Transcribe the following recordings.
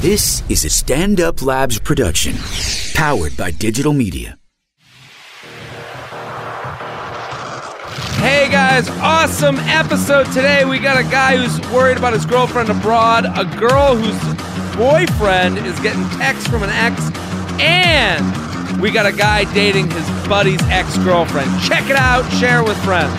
This is a Stand Up Labs production, powered by digital media. Hey guys, awesome episode today. We got a guy who's worried about his girlfriend abroad, a girl whose boyfriend is getting texts from an ex, and we got a guy dating his buddy's ex-girlfriend. Check it out, share it with friends.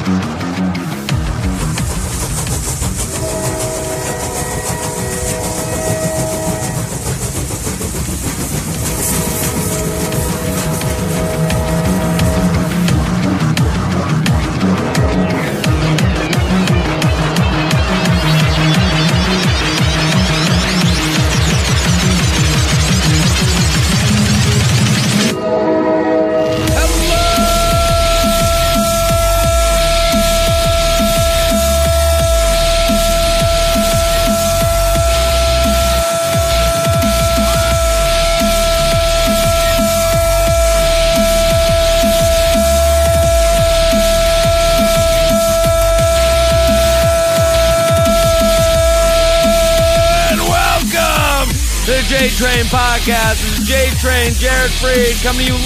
J-Train Podcast. This is J-Train, Jared Freed, coming to you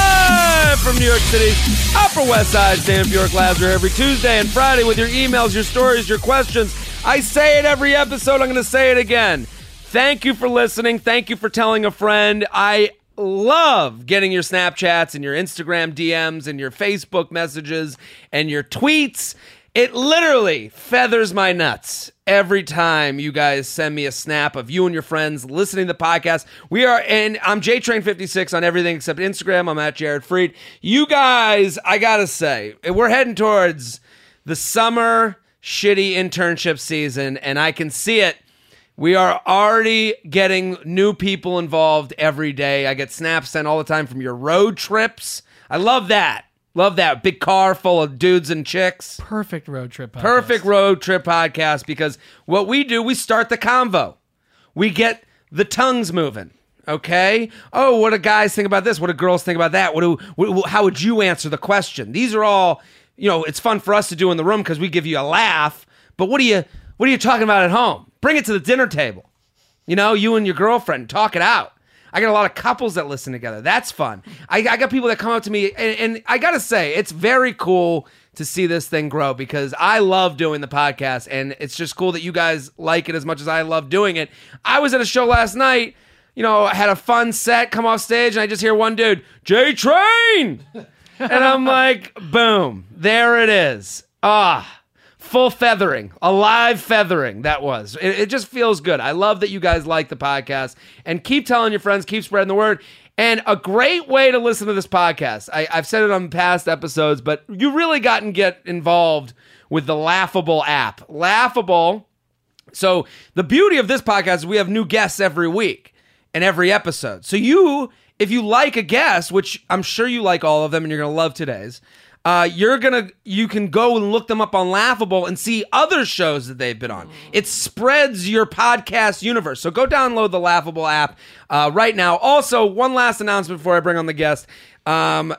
live from New York City, Upper West Side, Stand Up York Labs, every Tuesday and Friday with your emails, your stories, your questions. I say it every episode. I'm going to say it again. Thank you for listening. Thank you for telling a friend. I love getting your Snapchats and your Instagram DMs and your Facebook messages and your tweets. It literally feathers my nuts every time you guys send me a snap of you and your friends listening to the podcast. I'm JTrain56 on everything except Instagram. I'm at Jared Freed. You guys, I gotta say, we're heading towards the summer shitty internship season, and I can see it. We are already getting new people involved every day. I get snaps sent all the time from your road trips. I love that. Love that. Big car full of dudes and chicks. Perfect road trip podcast. Perfect road trip podcast, because what we do, we start the convo. We get the tongues moving, okay? Oh, what do guys think about this? What do girls think about that? How would you answer the question? These are all, it's fun for us to do in the room because we give you a laugh, but what are you talking about at home? Bring it to the dinner table. You and your girlfriend, talk it out. I got a lot of couples that listen together. That's fun. I got people that come up to me, and I got to say, it's very cool to see this thing grow because I love doing the podcast, and it's just cool that you guys like it as much as I love doing it. I was at a show last night, I had a fun set, come off stage, and I just hear one dude, J-Train! And I'm like, boom, there it is. Full feathering, a live feathering, that was. It just feels good. I love that you guys like the podcast. And keep telling your friends, keep spreading the word. And a great way to listen to this podcast, I've said it on past episodes, but you really get involved with the Laughable app. Laughable. So the beauty of this podcast is we have new guests every week and every episode. So if you like a guest, which I'm sure you like all of them and you're going to love today's, you can go and look them up on Laughable and see other shows that they've been on. It spreads your podcast universe. So go download the Laughable app right now. Also, one last announcement before I bring on the guest. June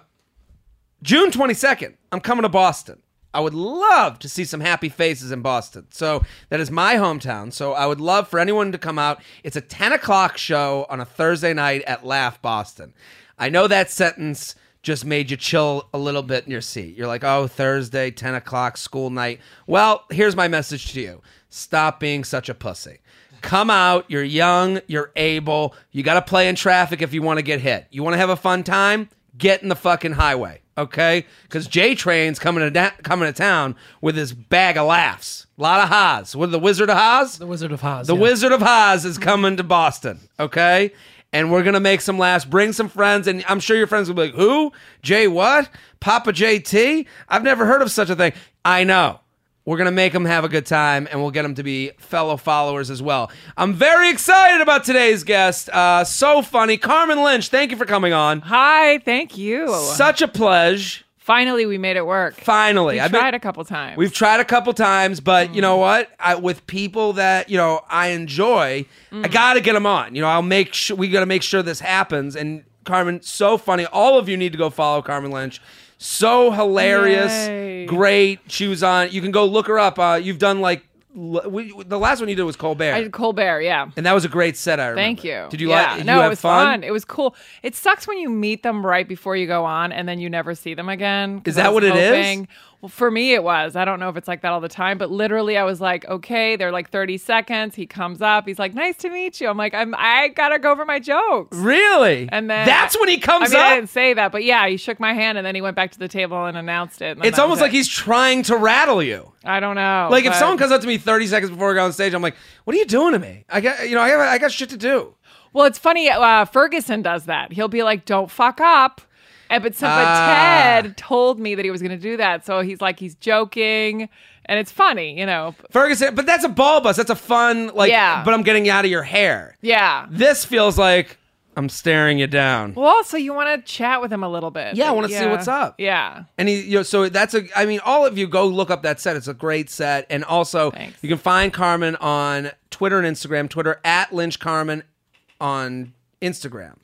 22nd, I'm coming to Boston. I would love to see some happy faces in Boston. So that is my hometown. So I would love for anyone to come out. It's a 10 o'clock show on a Thursday night at Laugh Boston. I know that sentence just made you chill a little bit in your seat. You're like, oh, Thursday, 10 o'clock, school night. Well, here's my message to you. Stop being such a pussy. Come out. You're young. You're able. You got to play in traffic if you want to get hit. You want to have a fun time? Get in the fucking highway, okay? Because J-Train's coming to town with his bag of laughs. A lot of Haas. What, the Wizard of Haas? The Wizard of Haas. The Wizard of Haas is coming to Boston, okay? And we're going to make some laughs, bring some friends, and I'm sure your friends will be like, who? Jay what? Papa JT? I've never heard of such a thing. I know. We're going to make them have a good time, and we'll get them to be fellow followers as well. I'm very excited about today's guest. So funny. Carmen Lynch, thank you for coming on. Hi, thank you. Such a pleasure. Finally, we made it work. Finally. We've tried a couple times. We've tried a couple times, but you know what? With people that, I enjoy, I got to get them on. I'll make sure, we got to make sure this happens. And Carmen, so funny. All of you need to go follow Carmen Lynch. So hilarious. Yay. Great. She was on, you can go look her up. You've done like the last one you did was Colbert. I did Colbert, yeah. And that was a great set, I remember. Thank you. Did you yeah. like? Did no, you it have was fun? It was cool. It sucks when you meet them right before you go on and then you never see them again. Is that what it is? Well, for me, it was. I don't know if it's like that all the time, but literally, I was like, okay, they're like 30 seconds. He comes up. He's like, nice to meet you. I'm like, I gotta go over my jokes. Really? And then that's when he comes I up. didn't say that, but yeah, he shook my hand and then he went back to the table and announced it. It's almost like he's trying to rattle you. I don't know. Like if but- someone comes up to me 30 seconds before we go on stage, I'm like, "What are you doing to me? I got shit to do." Well, it's funny. Ferguson does that. He'll be like, "Don't fuck up," but Ted told me that he was going to do that, so he's joking, and it's funny, Ferguson, but that's a ball bust. That's a fun Yeah. But I'm getting you out of your hair. Yeah. This feels like I'm staring you down. Well, also you want to chat with him a little bit. Yeah, I wanna see what's up. Yeah. And so all of you go look up that set. It's a great set. And also, Thanks. you can find Carmen on Twitter and Instagram. Twitter at Lynch Carmen on Instagram.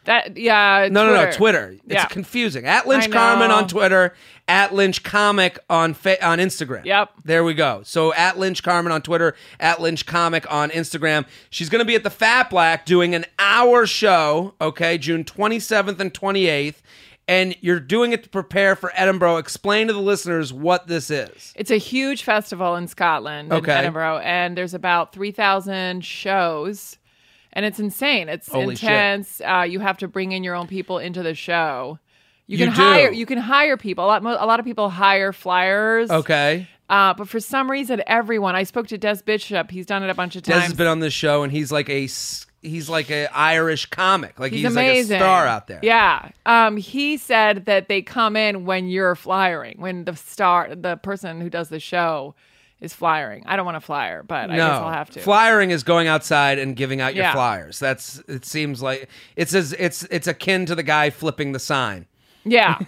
No, Twitter. It's Yeah. confusing. At Lynch I know. Carmen on Twitter, at Lynch Comic on Instagram. Yep. There we go. So at Lynch Carmen on Twitter, at Lynch Comic on Instagram. She's going to be at the Fat Black doing an hour show, okay, June 27th and 28th. And you're doing it to prepare for Edinburgh. Explain to the listeners what this is. It's a huge festival in Scotland, in Edinburgh, and there's about 3,000 shows. And it's insane. It's Holy intense. You have to bring in your own people into the show. You can hire people. A lot of people hire flyers. Okay. But for some reason, everyone. I spoke to Des Bishop. He's done it a bunch of times. Des has been on this show, and he's like a Irish comic. Like he's amazing. like a star out there. Yeah. He said that they come in when you're flyering, when the person who does the show is flyering. I don't want to flyer, but I guess I'll have to. Flyering is going outside and giving out your Yeah. flyers. It seems like it's akin to the guy flipping the sign. Yeah.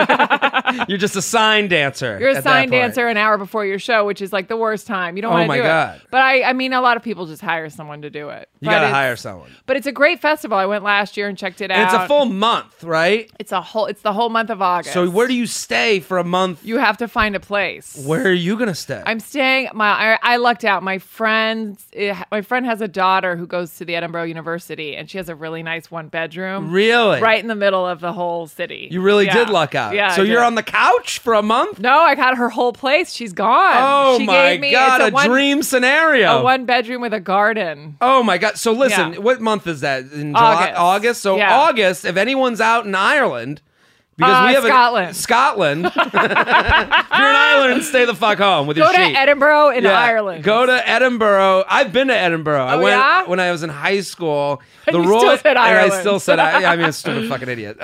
You're just a sign dancer. You're a at sign that point. dancer an hour before your show, which is like the worst time. You don't want to do God. it. But I mean, a lot of people just hire someone to do it. You got to hire someone. But it's a great festival. I went last year and checked it out. And it's a full month, right? It's the whole month of August. So where do you stay for a month? You have to find a place. Where are you going to stay? I'm staying. I lucked out. My friend has a daughter who goes to the Edinburgh University, and she has a really nice 1-bedroom. Really? Right in the middle of the whole city. You really did luck out. Yeah. So you're on the couch for a month? No, I got her whole place. She's gone. Oh she my gave me, God, it's a dream scenario. A 1-bedroom with a garden. Oh my God. So listen, Yeah. what month is that? In July? August? So Yeah. August, if anyone's out in Ireland, because we have Scotland. If you're in Ireland, stay the fuck home with your Go to sheep. Edinburgh in Ireland. Go to Edinburgh. I've been to Edinburgh. I went yeah? when I was in high school. And you still said and I Ireland. still said I'm a stupid fucking idiot.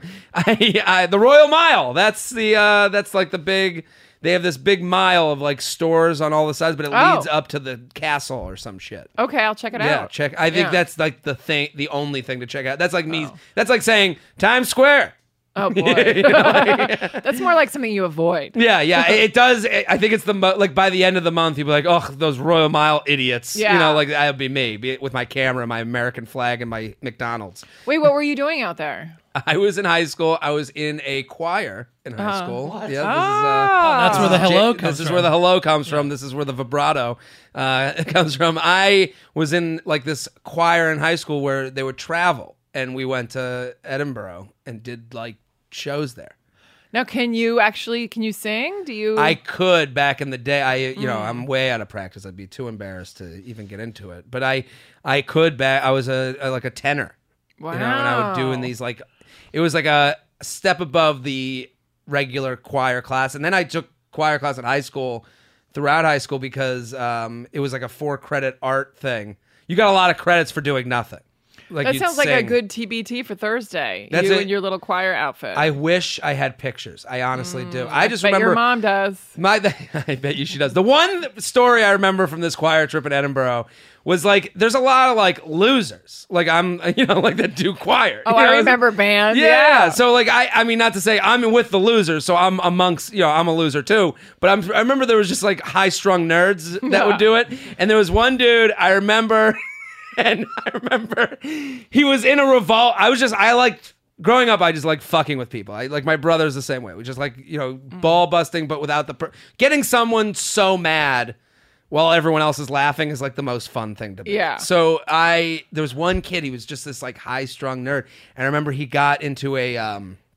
The Royal Mile. That's like the big. They have this big mile of like stores on all the sides, but it leads up to the castle or some shit. Okay, I'll check it Yeah, out. check. I think that's like the only thing to check out. That's like me. That's like saying Times Square. Oh boy, that's more like something you avoid. Yeah. It does. I think it's like by the end of the month, you'll be like, oh, those Royal Mile idiots. Yeah. Like that would be me with my camera, my American flag, and my McDonald's. Wait, what were you doing out there? I was in high school. I was in a choir in high school. What? Yeah, That's where the hello comes This is from. where the hello comes from. This is where the vibrato comes from. I was in like this choir in high school where they would travel, and we went to Edinburgh and did like shows there. Now, can you sing? Do you? I could back in the day. I'm way out of practice. I'd be too embarrassed to even get into it. But I could back. I was like a tenor. Wow. And I would do in these like, it was like a step above the regular choir class. And then I took choir class in high school, throughout high school, because it was like a 4-credit art thing. You got a lot of credits for doing nothing. Like that you'd sounds like a sing. good TBT for Thursday. That's you it. in your little choir outfit. I wish I had pictures. I honestly do. I just bet remember your mom does. I bet you she does. The one story I remember from this choir trip in Edinburgh was like, there's a lot of like losers. Like I'm, like that do choir. Oh, I remember band. Yeah. So like, I mean, not to say I'm with the losers, so I'm amongst, I'm a loser too. But I remember there was just like high strung nerds that would do it. And there was one dude I remember, and I remember he was in a revolt. I liked growing up. I just like fucking with people. I like my brother's the same way. We just like, ball busting, but without getting someone so mad while everyone else is laughing is like the most fun thing to be. Yeah. So there was one kid, he was just this like high strung nerd. And I remember he got into a,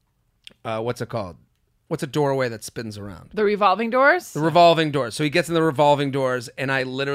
what's it called? What's a doorway that spins around? The revolving doors? The revolving doors. So he gets in the revolving doors, and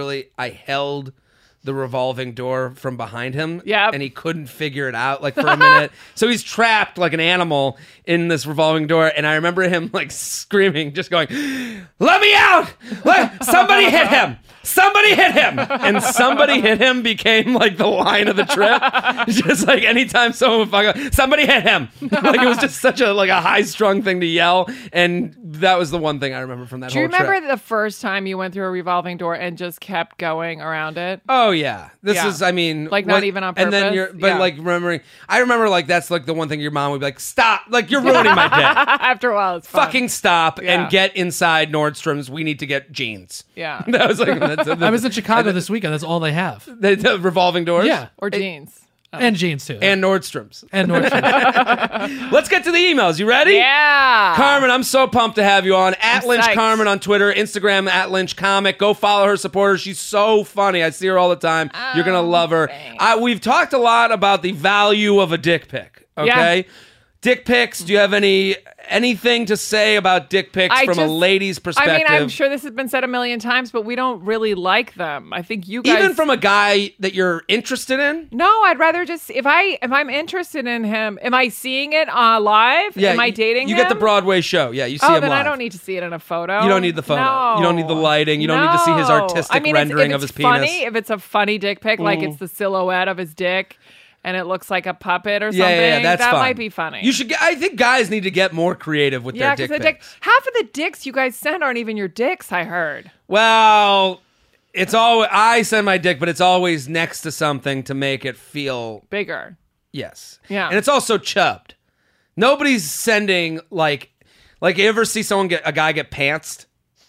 I held the revolving door from behind him. Yep. And he couldn't figure it out like for a minute. So he's trapped like an animal in this revolving door. And I remember him like screaming, just going, "Let me out! Somebody hit him! Somebody hit him!" And "somebody hit him" became like the line of the trip. Just like anytime someone would fuck up, "Somebody hit him!" Like it was just such a high strung thing to yell. And that was the one thing I remember from that Do you whole trip. remember the first time you went through a revolving door and just kept going around it? Oh yeah, this Yeah. is. I mean, Like, not even on And then purpose? like remembering. I remember like that's like the one thing your mom would be like, "Stop! Like you're ruining my day. After a while, it's fun. Fucking stop Yeah. and get inside Nordstrom's. We need to get jeans." Yeah. That was like I was in Chicago this weekend. That's all they have. the revolving doors. Yeah. Or jeans. And jeans, too. and Nordstrom's. And Nordstrom. Let's get to the emails. You ready? Yeah. Carmen, I'm so pumped to have you on. At I'm Lynch psyched. Carmen on Twitter, Instagram at Lynch Comic. Go follow her, support her. She's so funny. I see her all the time. You're gonna love her. thanks. We've talked a lot about the value of a dick pic. Okay. Yeah. Dick pics. Do you have anything to say about dick pics from a lady's perspective? I mean, I'm sure this has been said a million times, but we don't really like them. I think you guys, even from a guy that you're interested in. No, I'd rather just if I'm interested in him, am I seeing it live? Am I dating You him? get the Broadway show. Yeah, you see him then live. I don't need to see it in a photo. You don't need the photo. No. You don't need the lighting. You don't need to see his artistic I mean, rendering if of his it's funny, penis. if it's a funny dick pic, like it's the silhouette of his dick and it looks like a puppet or something, Yeah, that's that fun. might be funny. You should. I think guys need to get more creative with their dick pics. Half of the dicks you guys send aren't even your dicks, I heard. Well, it's always I send my dick, but it's always next to something to make it feel Bigger. yes. Yeah. and it's also chubbed. Nobody's sending like you ever see a guy get pantsed?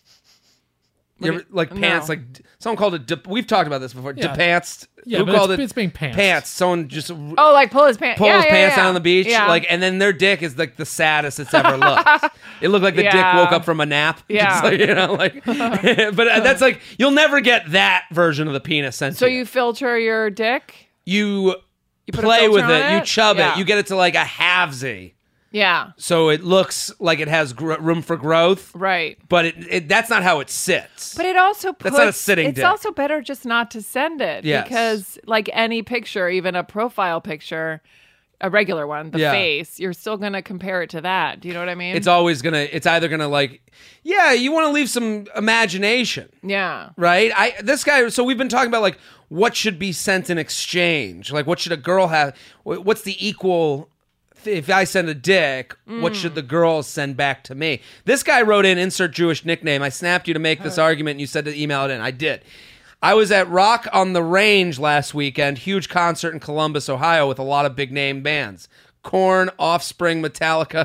You ever, like pants, No. like someone called it. We've talked about this before. Yeah. Depantsed. Yeah, Who but called it's being pantsed. Pants. Someone just Oh, like pull his pants. pull his pants down on the beach, Yeah. and then their dick is like the saddest it's ever looked. It looked like the dick Yeah. woke up from a nap. Yeah. Just like, but that's like you'll never get that version of the penis sent. So to you filter your dick? you put a play filter with on it, you it? chub Yeah. it, you get it to like a halvesy, Yeah. so it looks like it has room for growth. Right. But that's not how it sits. But it also puts, That's not a sitting it's dick. also better just not to send it Yes. because like any picture, even a profile picture, a regular one, the Yeah. face, you're still going to compare it to that. Do you know what I mean? It's either gonna like, yeah, you want to leave some imagination. yeah. Right? So we've been talking about like what should be sent in exchange. Like what should a girl have? What's the equal? If I send a dick, what should the girls send back to me? This guy wrote in, insert Jewish nickname. I snapped you to make this argument and you said to email it in. I did. I was at Rock on the Range last weekend, huge concert in Columbus, Ohio with a lot of big name bands. Korn, Offspring, Metallica.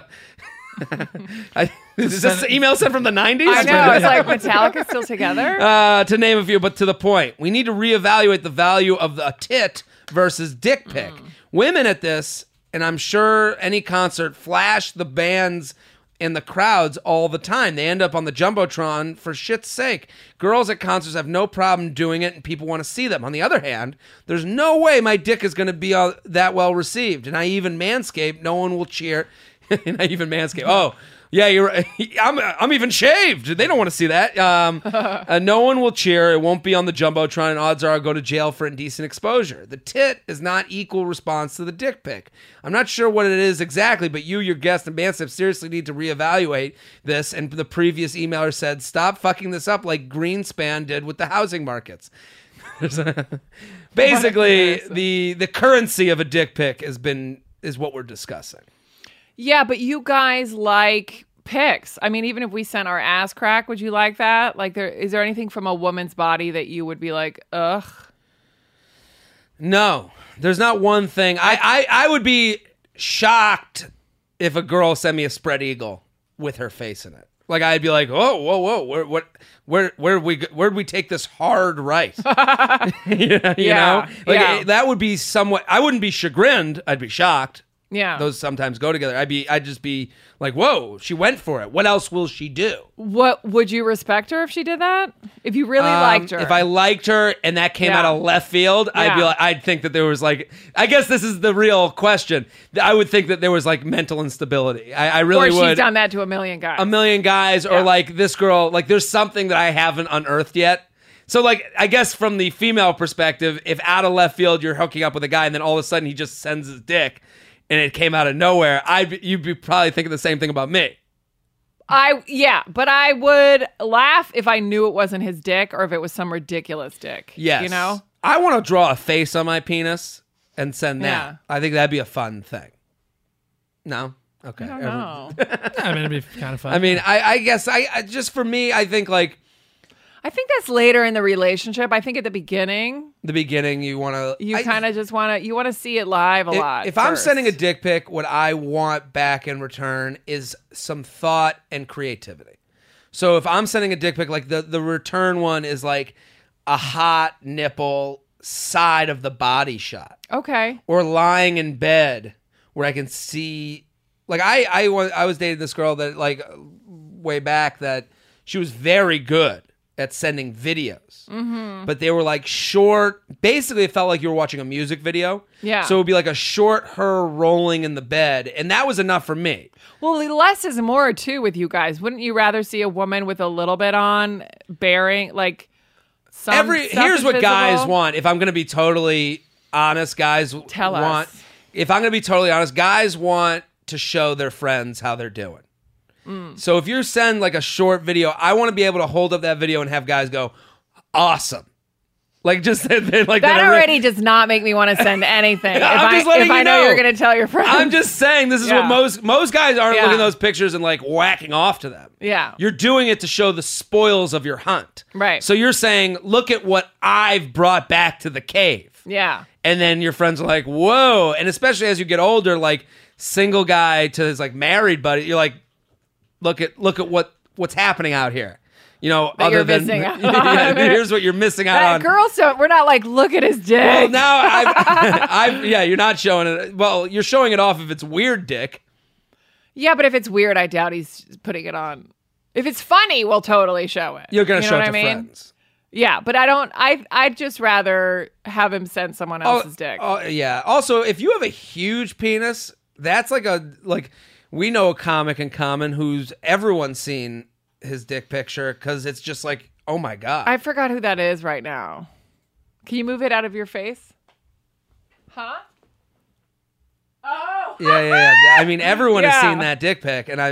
Is this email sent from the 90s? I know. It's like Metallica still together. To name a few, but to the point. We need to reevaluate the value of a tit versus dick pic. Women at this, and I'm sure any concert, flash the bands and the crowds all the time. They end up on the Jumbotron for shit's sake. Girls at concerts have no problem doing it, and people want to see them. On the other hand, there's no way my dick is going to be that well received. And I even Manscaped, no one will cheer. And I even Manscaped. Oh, yeah, you're right. I'm even shaved. They don't want to see that. No one will cheer. It won't be on the Jumbotron, and odds are I'll go to jail for indecent exposure. The tit is not equal response to the dick pic. I'm not sure what it is exactly, but you, your guest, and Manscaped seriously need to reevaluate this. And the previous emailer said, stop fucking this up like Greenspan did with the housing markets. Basically, the currency of a dick pic is what we're discussing. Yeah, but you guys like pics. I mean, even if we sent our ass crack, would you like that? Like, is there anything from a woman's body that you would be like, ugh? No, there's not one thing. I would be shocked if a girl sent me a spread eagle with her face in it. Like I'd be like, oh, whoa, where'd we take this hard right? you know, like yeah. that would be somewhat. I wouldn't be chagrined. I'd be shocked. Yeah. Those sometimes go together. I'd just be like, whoa, she went for it. What else will she do? What would you respect her if she did that? If you really liked her? If I liked her and that came out of left field, I'd think that there was like, I guess this is the real question. I would think that there was like mental instability. I really would. Or she's done that to a million guys. A million guys, or like this girl, like there's something that I haven't unearthed yet. So like, I guess from the female perspective, if out of left field you're hooking up with a guy and then all of a sudden he just sends his dick and it came out of nowhere, you'd be probably thinking the same thing about me. But I would laugh if I knew it wasn't his dick or if it was some ridiculous dick. Yes. You know? I want to draw a face on my penis and send that. Yeah. I think that'd be a fun thing. No? Okay. I don't know. I mean, it'd be kind of fun. I mean, I guess I just for me, I think like I think that's later in the relationship. I think at the beginning, you want to... you kind of just want to see it live a lot. If I'm first. sending a dick pic, what I want back in return is some thought and creativity. So if I'm sending a dick pic, like the return one is like a hot nipple side of the body shot. Okay. Or lying in bed where I can see... Like I was dating this girl that like way back that she was very good at sending videos. Mm-hmm. But they were like short. Basically, it felt like you were watching a music video. Yeah. So it would be like a short her rolling in the bed. And that was enough for me. Well, less is more, too, with you guys. Wouldn't you rather see a woman with a little bit on, bearing, like, some stuff Here's is what visible? guys want. If I'm going to be totally honest, guys Tell want... us. If I'm going to be totally honest, guys want to show their friends how they're doing. So if you send like a short video, I want to be able to hold up that video and have guys go, awesome. Like just like that already does not make me want to send anything. I'm just letting if I you know know you're going to tell your friends. I'm just saying this is Yeah. what most guys aren't Yeah. looking at those pictures and like whacking off to them. Yeah. You're doing it to show the spoils of your hunt. Right. So you're saying, look at what I've brought back to the cave. Yeah. And then your friends are like, whoa. And especially as you get older, like single guy to his like married buddy, you're like, look at what's happening out here. You know, That other you're than missing out here's what you're missing out on. Girls don't. We're not like, look at his dick. Well, now you're not showing it. Well, you're showing it off if it's weird dick. Yeah, but if it's weird, I doubt he's putting it on. If it's funny, we'll totally show it. You're gonna You show know it what to I mean? friends. Yeah, but I don't. I'd just rather have him send someone else's dick. Oh, yeah. Also, if you have a huge penis, that's like we know a comic in common who's everyone's seen his dick picture because it's just like, oh my God. I forgot who that is right now. Can you move it out of your face? Huh? Oh. Yeah. I mean, everyone has Yeah. seen that dick pic, and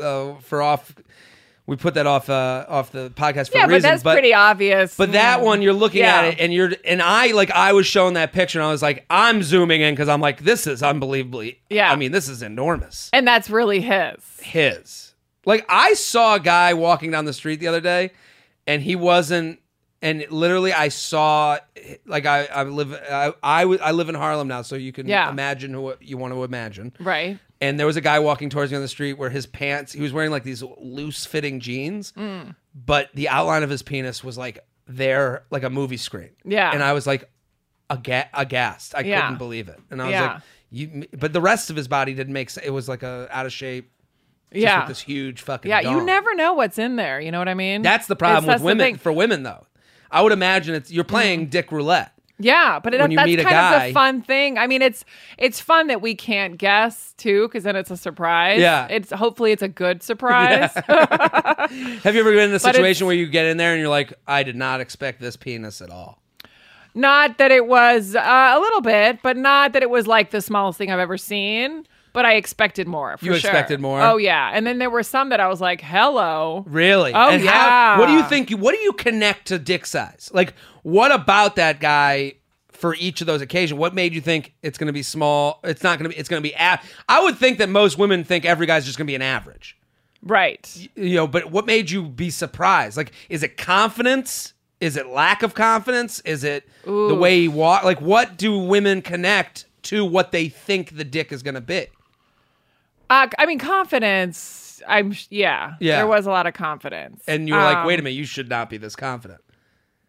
we put that off the podcast for Yeah, a reason. but that's pretty obvious. But that one, you're looking Yeah. at it, and I was shown that picture, and I was like, I'm zooming in because I'm like, this is unbelievably. Yeah. I mean, this is enormous. And that's really his. Like, I saw a guy walking down the street the other day, and he wasn't. And literally, I saw, like, I live in Harlem now, so you can imagine what you want to imagine. Right. And there was a guy walking towards me on the street where his pants, he was wearing like these loose fitting jeans, but the outline of his penis was like there, like a movie screen. Yeah. And I was like aghast. I couldn't believe it. And I was like, but the rest of his body didn't make sense. It was like a out of shape. Just with this huge fucking Yeah, dong. you never know what's in there. You know what I mean? That's the problem with that's the women. thing. For women, though, I would imagine you're playing dick roulette. Yeah, but when you that's meet a kind of guy- the fun thing. I mean, it's fun that we can't guess too, because then it's a surprise. Yeah. Hopefully it's a good surprise. Have you ever been in a But situation it's- where you get in there and you're like, I did not expect this penis at all? Not that it was a little bit, but not that it was like the smallest thing I've ever seen. But I expected more. For You sure. expected more? Oh yeah, and then there were some that I was like, "Hello." Really? Oh, and yeah. What do you think? What do you connect to dick size? Like, what about that guy for each of those occasions? What made you think it's going to be small? It's not going to be. It's going to be. I would think that most women think every guy's just going to be an average. Right. You know, but what made you be surprised? Like, is it confidence? Is it lack of confidence? Is it the way he walk? Like, what do women connect to what they think the dick is going to be? I mean, confidence. Yeah. Yeah. There was a lot of confidence. And you were like, wait a minute, you should not be this confident.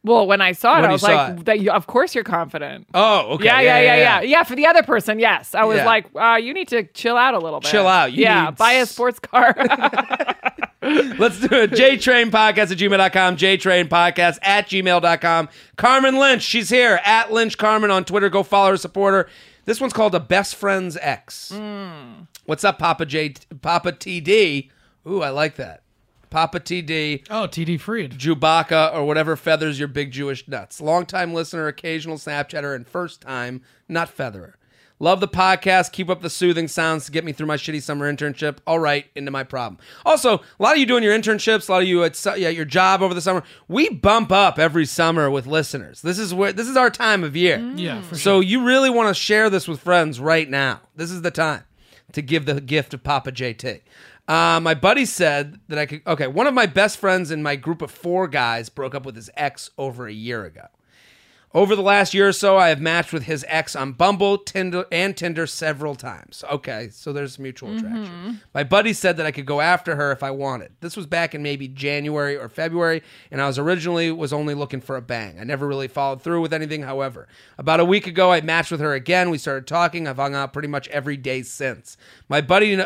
Well, when I saw it, When I you was saw like, it. of course you're confident. Oh, okay. Yeah. Yeah, for the other person, yes. I was Yeah. like, you need to chill out a little bit. Chill out. You need buy a sports car. Let's do it. JTrainPodcast@gmail.com. JTrainPodcast@gmail.com. Carmen Lynch, she's here. @Lynch Carmen on Twitter. Go follow her, support her. This one's called A Best Friend's Ex. What's up, Papa TD? Ooh, I like that. Papa TD. Oh, TD Freed. Chewbacca, or whatever feathers your big Jewish nuts. Long-time listener, occasional Snapchatter, and first-time nut featherer. Love the podcast. Keep up the soothing sounds to get me through my shitty summer internship. All right, into my problem. Also, a lot of you doing your internships, a lot of you at your job over the summer. We bump up every summer with listeners. This is our time of year. Yeah, for So you really want to share this with friends right now. This is the time to give the gift of Papa JT. My buddy said that I could. Okay, one of my best friends in my group of 4 guys broke up with his ex over a year ago. Over the last year or so, I have matched with his ex on Bumble, Tinder several times. Okay, so there's mutual attraction. My buddy said that I could go after her if I wanted. This was back in maybe January or February, and I was only looking for a bang. I never really followed through with anything, however. About a week ago, I matched with her again. We started talking. I've hung out pretty much every day since. My buddy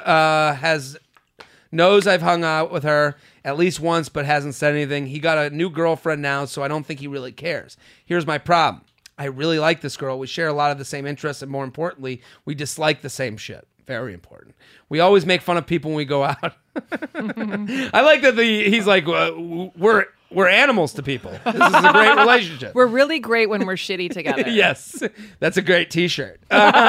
knows I've hung out with her at least once, but hasn't said anything. He got a new girlfriend now, so I don't think he really cares. Here's my problem. I really like this girl. We share a lot of the same interests, and more importantly, we dislike the same shit. Very important. We always make fun of people when we go out. I like that he's like, we're animals to people. This is a great relationship. We're really great when we're shitty together. Yes, that's a great T-shirt.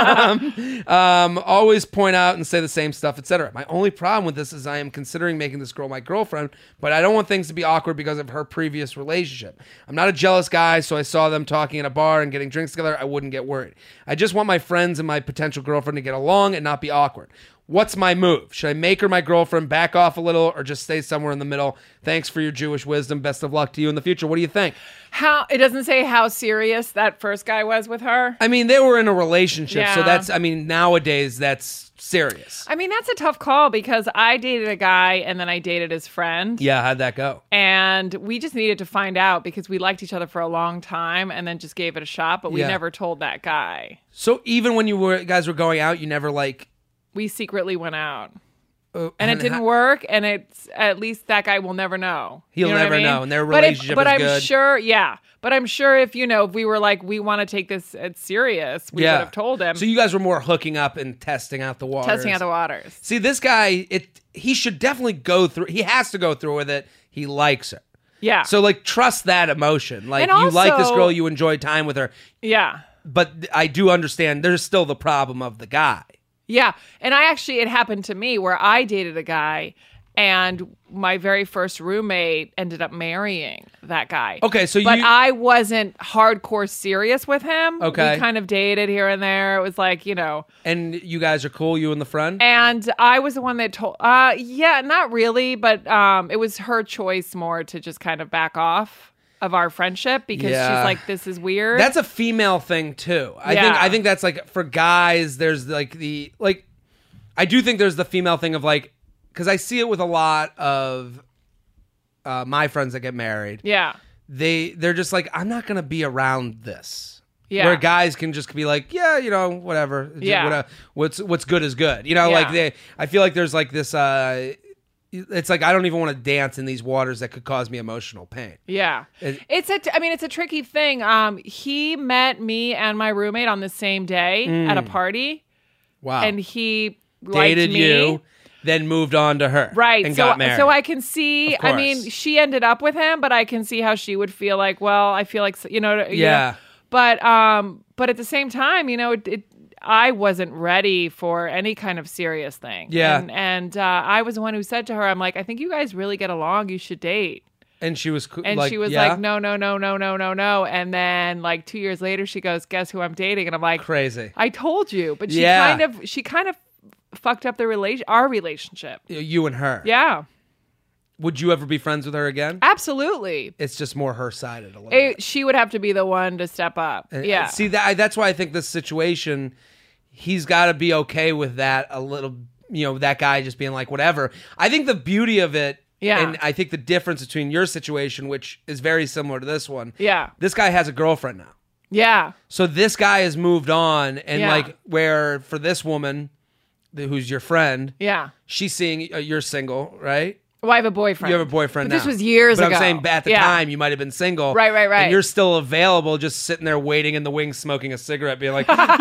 Always point out and say the same stuff, etc. My only problem with this is I am considering making this girl my girlfriend, but I don't want things to be awkward because of her previous relationship. I'm not a jealous guy, so I saw them talking in a bar and getting drinks together. I wouldn't get worried. I just want my friends and my potential girlfriend to get along and not be awkward. What's my move? Should I make her my girlfriend, back off a little, or just stay somewhere in the middle? Thanks for your Jewish wisdom. Best of luck to you in the future. What do you think? It doesn't say how serious that first guy was with her. I mean, they were in a relationship, so Yeah. nowadays that's serious. I mean, that's a tough call because I dated a guy and then I dated his friend. Yeah, how'd that go? And we just needed to find out because we liked each other for a long time and then just gave it a shot, but we Yeah. never told that guy. So even when guys were going out, you never We secretly went out. And and it didn't work, and it's at least that guy will never know. He'll You know what never I mean? know, and their But relationship but is I'm good. sure, yeah. But I'm sure if we were like, we want to take this serious, we would have told him. So you guys were more hooking up and testing out the waters. Testing out the waters. See, this guy, he should definitely go through. He has to go through with it. He likes her. Yeah. So trust that emotion. Like And you like this also- girl, you enjoy time with her. Yeah. But I do understand there's still the problem of the guy. Yeah. And it happened to me where I dated a guy and my very first roommate ended up marrying that guy. Okay, so But I wasn't hardcore serious with him. Okay. We kind of dated here and there. It was like, And you guys are cool, you and the friend? And I was the one that told, yeah, not really, but it was her choice more to just kind of back off of our friendship because Yeah. she's like, this is weird. That's a female thing too. Yeah. I think that's for guys. There's I do think there's the female thing of because I see it with a lot of my friends that get married. yeah. They're just I'm not gonna be around this. Yeah. Where guys can just be yeah, whatever. Yeah. What's good is good. Yeah. I feel like there's this. It's I don't even want to dance in these waters that could cause me emotional pain. Yeah. It's a tricky thing. He met me and my roommate on the same day at a party. Wow. And he dated liked me. you, then moved on to her. Right. And so, got married. so I can see, Of course. I mean, she ended up with him, but I can see how she would feel I feel like, Yeah. But at the same time, I wasn't ready for any kind of serious thing. Yeah. And I was the one who said to her, I'm like, I think you guys really get along. You should date. And she was cool. And she was yeah? like, no. And then 2 years later, she goes, guess who I'm dating? And I'm like, Crazy. I told you. But she Yeah. kind of fucked up our relationship. You and her. Yeah, Would you ever be friends with her again? absolutely. It's just more her-sided a little bit. She would have to be the one to step up. Yeah. See, that's why I think this situation, he's got to be okay with that a little, that guy just being like, whatever. I think the beauty of it Yeah. And I think the difference between your situation, which is very similar to this one, Yeah. this guy has a girlfriend now. Yeah. So this guy has moved on, and Yeah. like where for this woman, who's your friend, Yeah. she's seeing you're single, right? Well, I have a boyfriend. You have a boyfriend But now. this was years but ago. I'm saying at the Yeah. time you might have been single. Right. And you're still available, just sitting there waiting in the wings, smoking a cigarette, being like, yoo-hoo!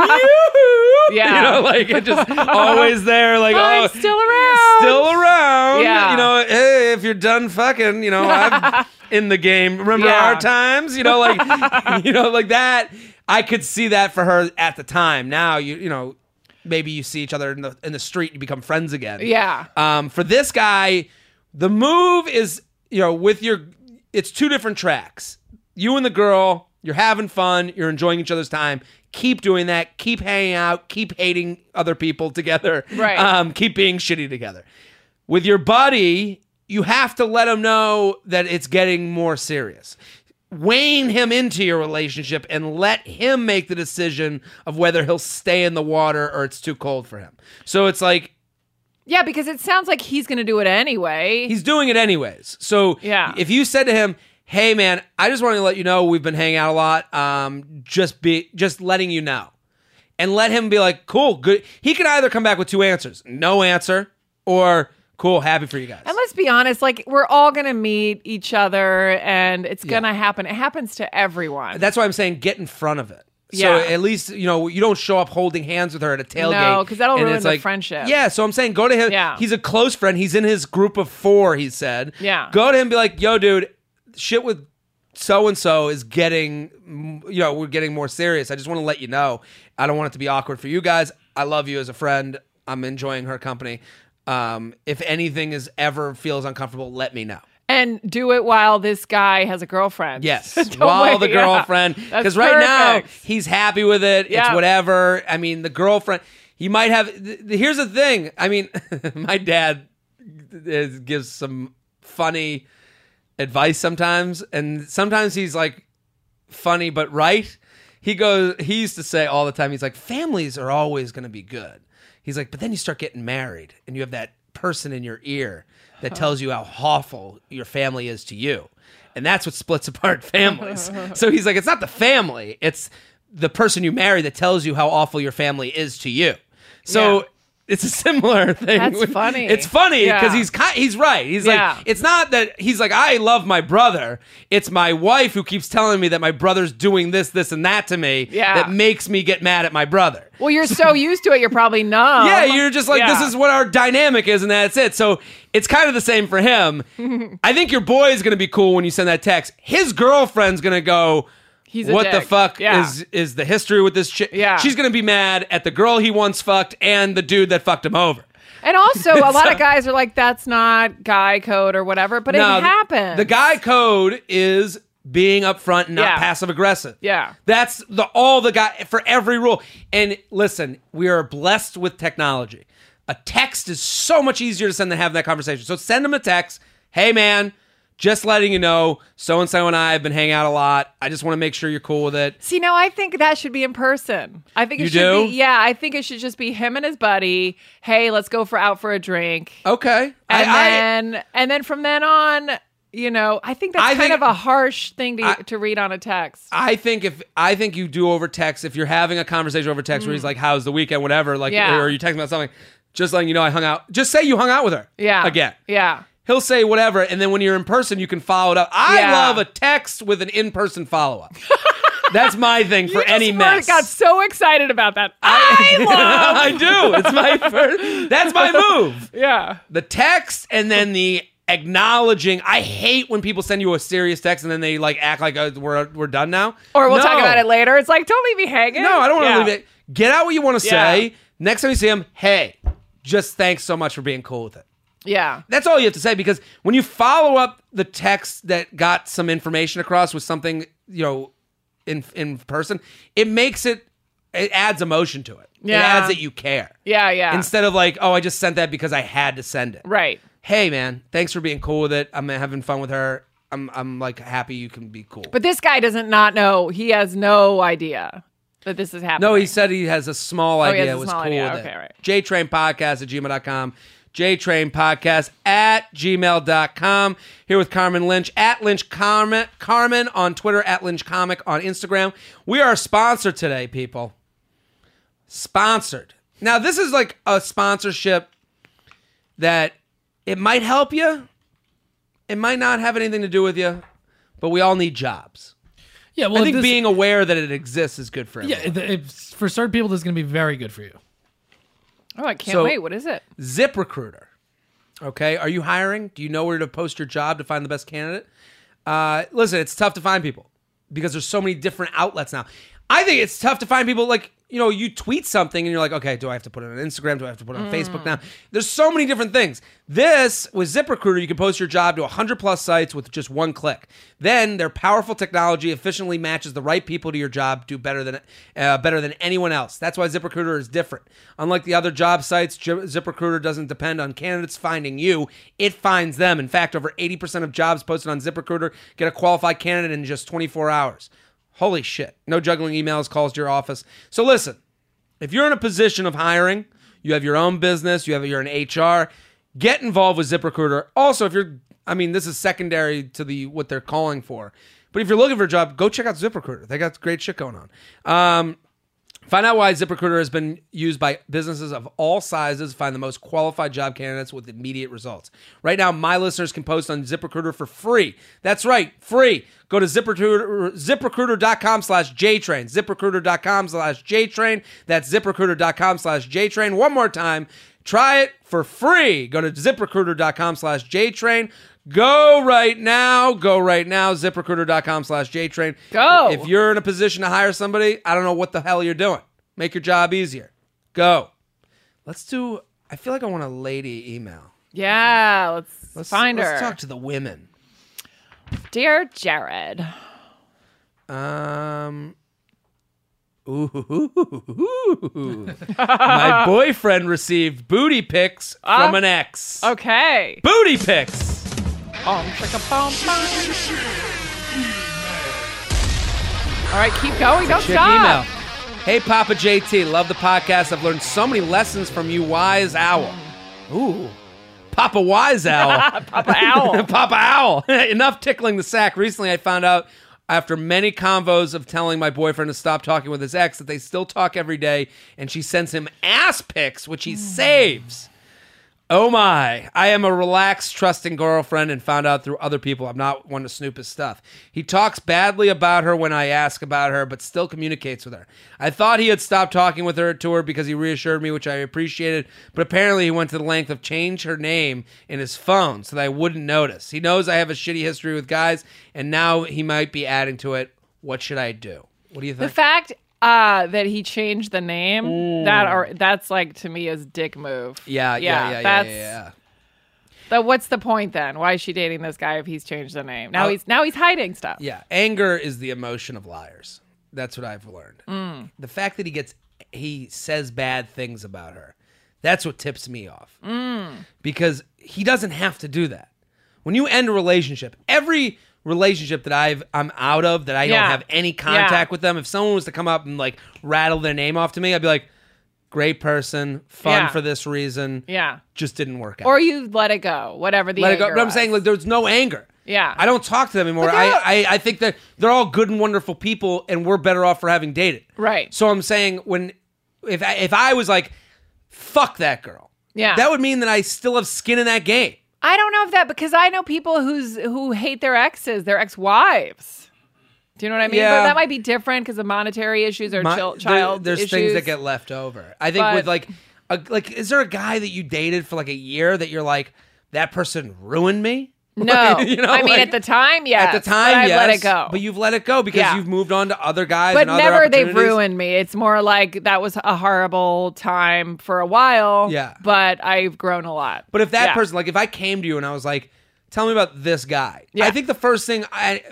Yeah. You know, like it just always there, like, I'm oh, still around. still around. Yeah. You know, hey, if you're done fucking, you know, I'm in the game. Remember Yeah. our times? You know, like, you know, like that. I could see that for her at the time. Now, you know, maybe you see each other in the street, you become friends again. Yeah. For this guy, the move is, you know, it's two different tracks. You and the girl, you're having fun, you're enjoying each other's time. Keep doing that. Keep hanging out. Keep hating other people together. Right. Keep being shitty together. With your buddy, you have to let him know that it's getting more serious. Wane him into your relationship and let him make the decision of whether he'll stay in the water or it's too cold for him. So it's like, Yeah, because it sounds like he's going to do it anyway. he's doing it anyways. So Yeah. if you said to him, hey man, I just wanted to let you know we've been hanging out a lot. Just letting you know. And let him be like, cool, good. He can either come back with two answers. No answer, or cool, happy for you guys. And let's be honest, like we're all going to meet each other and it's going to happen. It happens to everyone. That's why I'm saying get in front of it. Yeah. So at least, you know, you don't show up holding hands with her at a tailgate. No, 'cause that'll and ruin it's the friendship. Yeah, so I'm saying go to him. Yeah. He's a close friend. He's in his group of 4, he said. Yeah. Go to him and be like, yo, dude, shit with so-and-so is getting, you know, we're getting more serious. I just want to let you know. I don't want it to be awkward for you guys. I love you as a friend. I'm enjoying her company. If anything ever feels uncomfortable, let me know. And do it while this guy has a girlfriend. Yes, Don't while wait, the girlfriend, yeah. because That's right now perfect. he's happy with it. It's Yeah. whatever. I mean, the girlfriend. He might have. Here's the thing. I mean, my dad gives some funny advice sometimes, and sometimes he's like funny but right. He used to say all the time. He's like, families are always going to be good. He's like, but then you start getting married, and you have that person in your ear that tells you how awful your family is to you. And that's what splits apart families. So he's like, it's not the family, it's the person you marry that tells you how awful your family is to you. So Yeah. it's a similar thing. That's funny. It's funny because Yeah. he's right. He's Yeah. like, it's not that he's like, I love my brother. It's my wife who keeps telling me that my brother's doing this, and that to me Yeah. that makes me get mad at my brother. Well, you're so used to it, you're probably numb. Yeah, you're just like, Yeah. this is what our dynamic is, and that's it. So it's kind of the same for him. I think your boy is going to be cool when you send that text. His girlfriend's going to go, He's a what the dick. fuck Yeah. is the history with this chick? Yeah. She's going to be mad at the girl he once fucked and the dude that fucked him over. And also, a lot of guys are like, that's not guy code or whatever, but No, it happens. The guy code is being upfront and not Yeah. passive aggressive. Yeah. That's all the guy for every rule. And listen, we are blessed with technology. A text is so much easier to send than have that conversation. So send him a text. Hey man, just letting you know, so-and-so and I have been hanging out a lot. I just want to make sure you're cool with it. See, no, I think that should be in person. I think it You should do? be. Yeah, I think it should just be him and his buddy. Hey, let's go out for a drink. Okay. And then from then on, you know, I think that's I kind think- of a harsh thing to read on a text. I think you do over text, if you're having a conversation over text where he's like, how's the weekend, whatever, like, Yeah. or you text about something, just letting you know I hung out. Just say you hung out with her. Yeah. Again. Yeah. He'll say whatever, and then when you're in person, you can follow it up. I Yeah. love a text with an in-person follow-up. That's my thing for any mess. Got so excited about that. I love. I do. It's my first. That's my move. Yeah. The text and then the acknowledging. I hate when people send you a serious text and then they like act like we're done now. Or we'll No. talk about it later. It's like, don't leave me hanging. No, I don't want to Yeah. leave it. Get out what you want to Yeah. say. Next time you see him, hey, just thanks so much for being cool with it. Yeah. That's all you have to say, because when you follow up the text that got some information across with something, you know, in person, it adds emotion to it. It Yeah. adds that you care. Yeah. Yeah. Instead of like, oh, I just sent that because I had to send it. Right. Hey man, thanks for being cool with it. I'm having fun with her. I'm like happy you can be cool. But this guy doesn't not know. He has no idea that this is happening. No, he said he has a small he idea. has a Was small cool idea. with Okay, it. right. JTrainPodcast@gmail.com. JTrainPodcast at gmail.com. Here with Carmen Lynch at Lynch Carmen on Twitter, at Lynch Comic on Instagram. We are sponsored today, people. Sponsored. Now, this is like a sponsorship that it might help you. It might not have anything to do with you, but we all need jobs. Yeah, well, I think being aware that it exists is good for everyone. Yeah, for certain people, this is going to be very good for you. Oh, I can't wait. What is it? ZipRecruiter. Okay, are you hiring? Do you know where to post your job to find the best candidate? Listen, it's tough to find people because there's so many different outlets now. I think it's tough to find people like, you tweet something and you're like, okay, do I have to put it on Instagram? Do I have to put it on Facebook now? There's so many different things. This, with ZipRecruiter, you can post your job to 100 plus sites with just one click. Then their powerful technology efficiently matches the right people to your job, do better than anyone else. That's why ZipRecruiter is different. Unlike the other job sites, ZipRecruiter doesn't depend on candidates finding you. It finds them. In fact, over 80% of jobs posted on ZipRecruiter get a qualified candidate in just 24 hours. Holy shit. No juggling emails, calls to your office. So listen, if you're in a position of hiring, you have your own business, you're in HR, get involved with ZipRecruiter. Also, this is secondary to what they're calling for. But if you're looking for a job, go check out ZipRecruiter. They got great shit going on. Find out why ZipRecruiter has been used by businesses of all sizes to find the most qualified job candidates with immediate results. Right now, my listeners can post on ZipRecruiter for free. That's right, free. Go to ZipRecruiter.com/JTrain. ZipRecruiter.com/JTrain. That's ZipRecruiter.com/JTrain. One more time. Try it for free. Go to ZipRecruiter.com/JTrain. Go right now. ZipRecruiter.com/JTrain. Go. If you're in a position to hire somebody, I don't know what the hell you're doing. Make your job easier. Go. I feel like I want a lady email. Yeah, let's find her. Let's talk to the women. Dear Jared. My boyfriend received booty pics from an ex. Okay. Booty pics. All right, keep going. Don't Chick stop. email. Hey, Papa JT, love the podcast. I've learned so many lessons from you, Wise Owl. Ooh, Papa Wise Owl. Papa Owl. Papa Owl. Enough tickling the sack. Recently, I found out after many convos of telling my boyfriend to stop talking with his ex that they still talk every day, and she sends him ass pics, which he saves. Oh my, I am a relaxed, trusting girlfriend and found out through other people. I'm not one to snoop his stuff. He talks badly about her when I ask about her, but still communicates with her. I thought he had stopped talking to her because he reassured me, which I appreciated, but apparently he went to the length of change her name in his phone so that I wouldn't notice. He knows I have a shitty history with guys, and now he might be adding to it. What should I do? What do you think? The fact that he changed the name, that's like, to me, is dick move. Yeah. What's the point then? Why is she dating this guy if he's changed the name? Now he's hiding stuff. Yeah, anger is the emotion of liars. That's what I've learned. The fact that he says bad things about her, that's what tips me off. Because he doesn't have to do that. When you end a relationship, every relationship that I'm out of, that I don't have any contact with them, if someone was to come up and like rattle their name off to me, I'd be like, great person, fun for this reason. Yeah. Just didn't work out. Or you let it go, whatever the anger But I'm saying, like, there's no anger. Yeah. I don't talk to them anymore. I think that they're all good and wonderful people, and we're better off for having dated. Right. So I'm saying, if I was like, fuck that girl, that would mean that I still have skin in that game. I don't know if that, because I know people who hate their exes, their ex-wives. Do you know what I mean? Yeah. But that might be different because of monetary issues or child There's issues. things that get left over. I think with is there a guy that you dated for like a year that you're like, that person ruined me? No. I mean, at the time, yes. At the time, but yes. I've let it go. But you've let it go because you've moved on to other guys but and other never they've opportunities. ruined me. It's more like that was a horrible time for a while. Yeah. But I've grown a lot. But if that person, like if I came to you and I was like, tell me about this guy. Yeah. I think the first thing I'd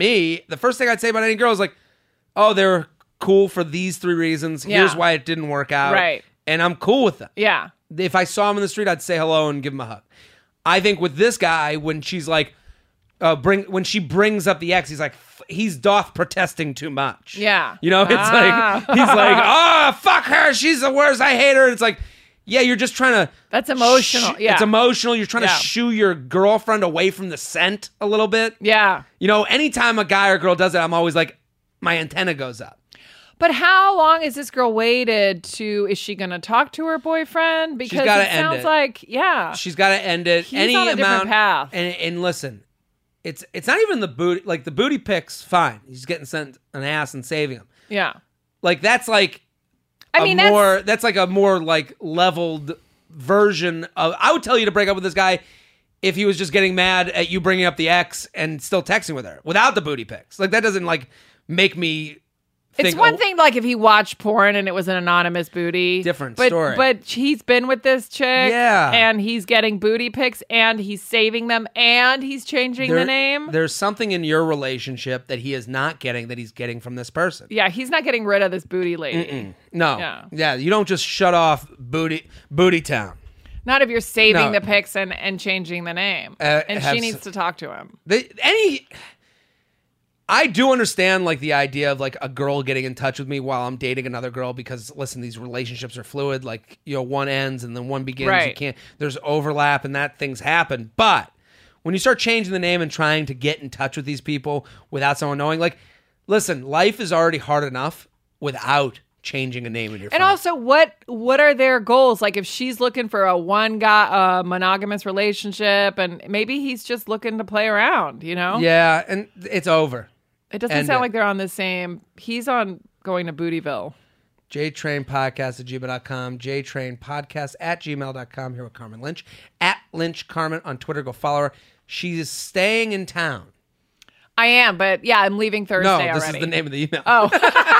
say about any girl is like, oh, they're cool for these 3 reasons. Here's why it didn't work out. Right. And I'm cool with them. Yeah. If I saw him in the street, I'd say hello and give him a hug. I think with this guy, when she's like, when she brings up the ex, he's like, he's doth protesting too much. Yeah. You know, it's like, he's like, oh, fuck her. She's the worst. I hate her. It's like, Yeah, you're just trying to. That's emotional. Yeah. It's emotional. You're trying Yeah. to shoo your girlfriend away from the scent a little bit. Yeah. You know, anytime a guy or girl does it, I'm always like, my antenna goes up. But how long has this girl waited to? Is she going to talk to her boyfriend? Because gotta it end sounds it. like, yeah. She's got to end it. He's Any on a different amount. path. And listen, it's not even the booty. Like the booty pics, fine. He's getting sent an ass and saving him. Yeah. Like that's like. I mean, that's like a more like leveled version of. I would tell you to break up with this guy if he was just getting mad at you bringing up the ex and still texting with her without the booty pics. Like that doesn't like make me. It's one thing, like, if he watched porn and it was an anonymous booty. Different story. But he's been with this chick. Yeah. And he's getting booty pics and he's saving them and he's changing the name. There's something in your relationship that he is not getting that he's getting from this person. Yeah, he's not getting rid of this booty lady. No. Yeah, you don't just shut off booty town. Not if you're saving No. the pics and changing the name. And she needs to talk to him. I do understand like the idea of like a girl getting in touch with me while I'm dating another girl because listen, these relationships are fluid. Like, you know, one ends and then one begins. Right. You can't. There's overlap and that things happen. But when you start changing the name and trying to get in touch with these people without someone knowing, like, listen, life is already hard enough without changing a name in your phone. And also, what are their goals? Like, if she's looking for a one guy monogamous relationship, and maybe he's just looking to play around, you know? Yeah, and it's over. It doesn't End sound it. like they're on the same. He's on going to Bootyville. JTrainPodcast@gmail.com, JTrainPodcast@gmail.com. Here with Carmen Lynch. @LynchCarmen on Twitter. Go follow her. She is staying in town. I am, but yeah, I'm leaving Thursday No, already. this is the name of the email. Oh.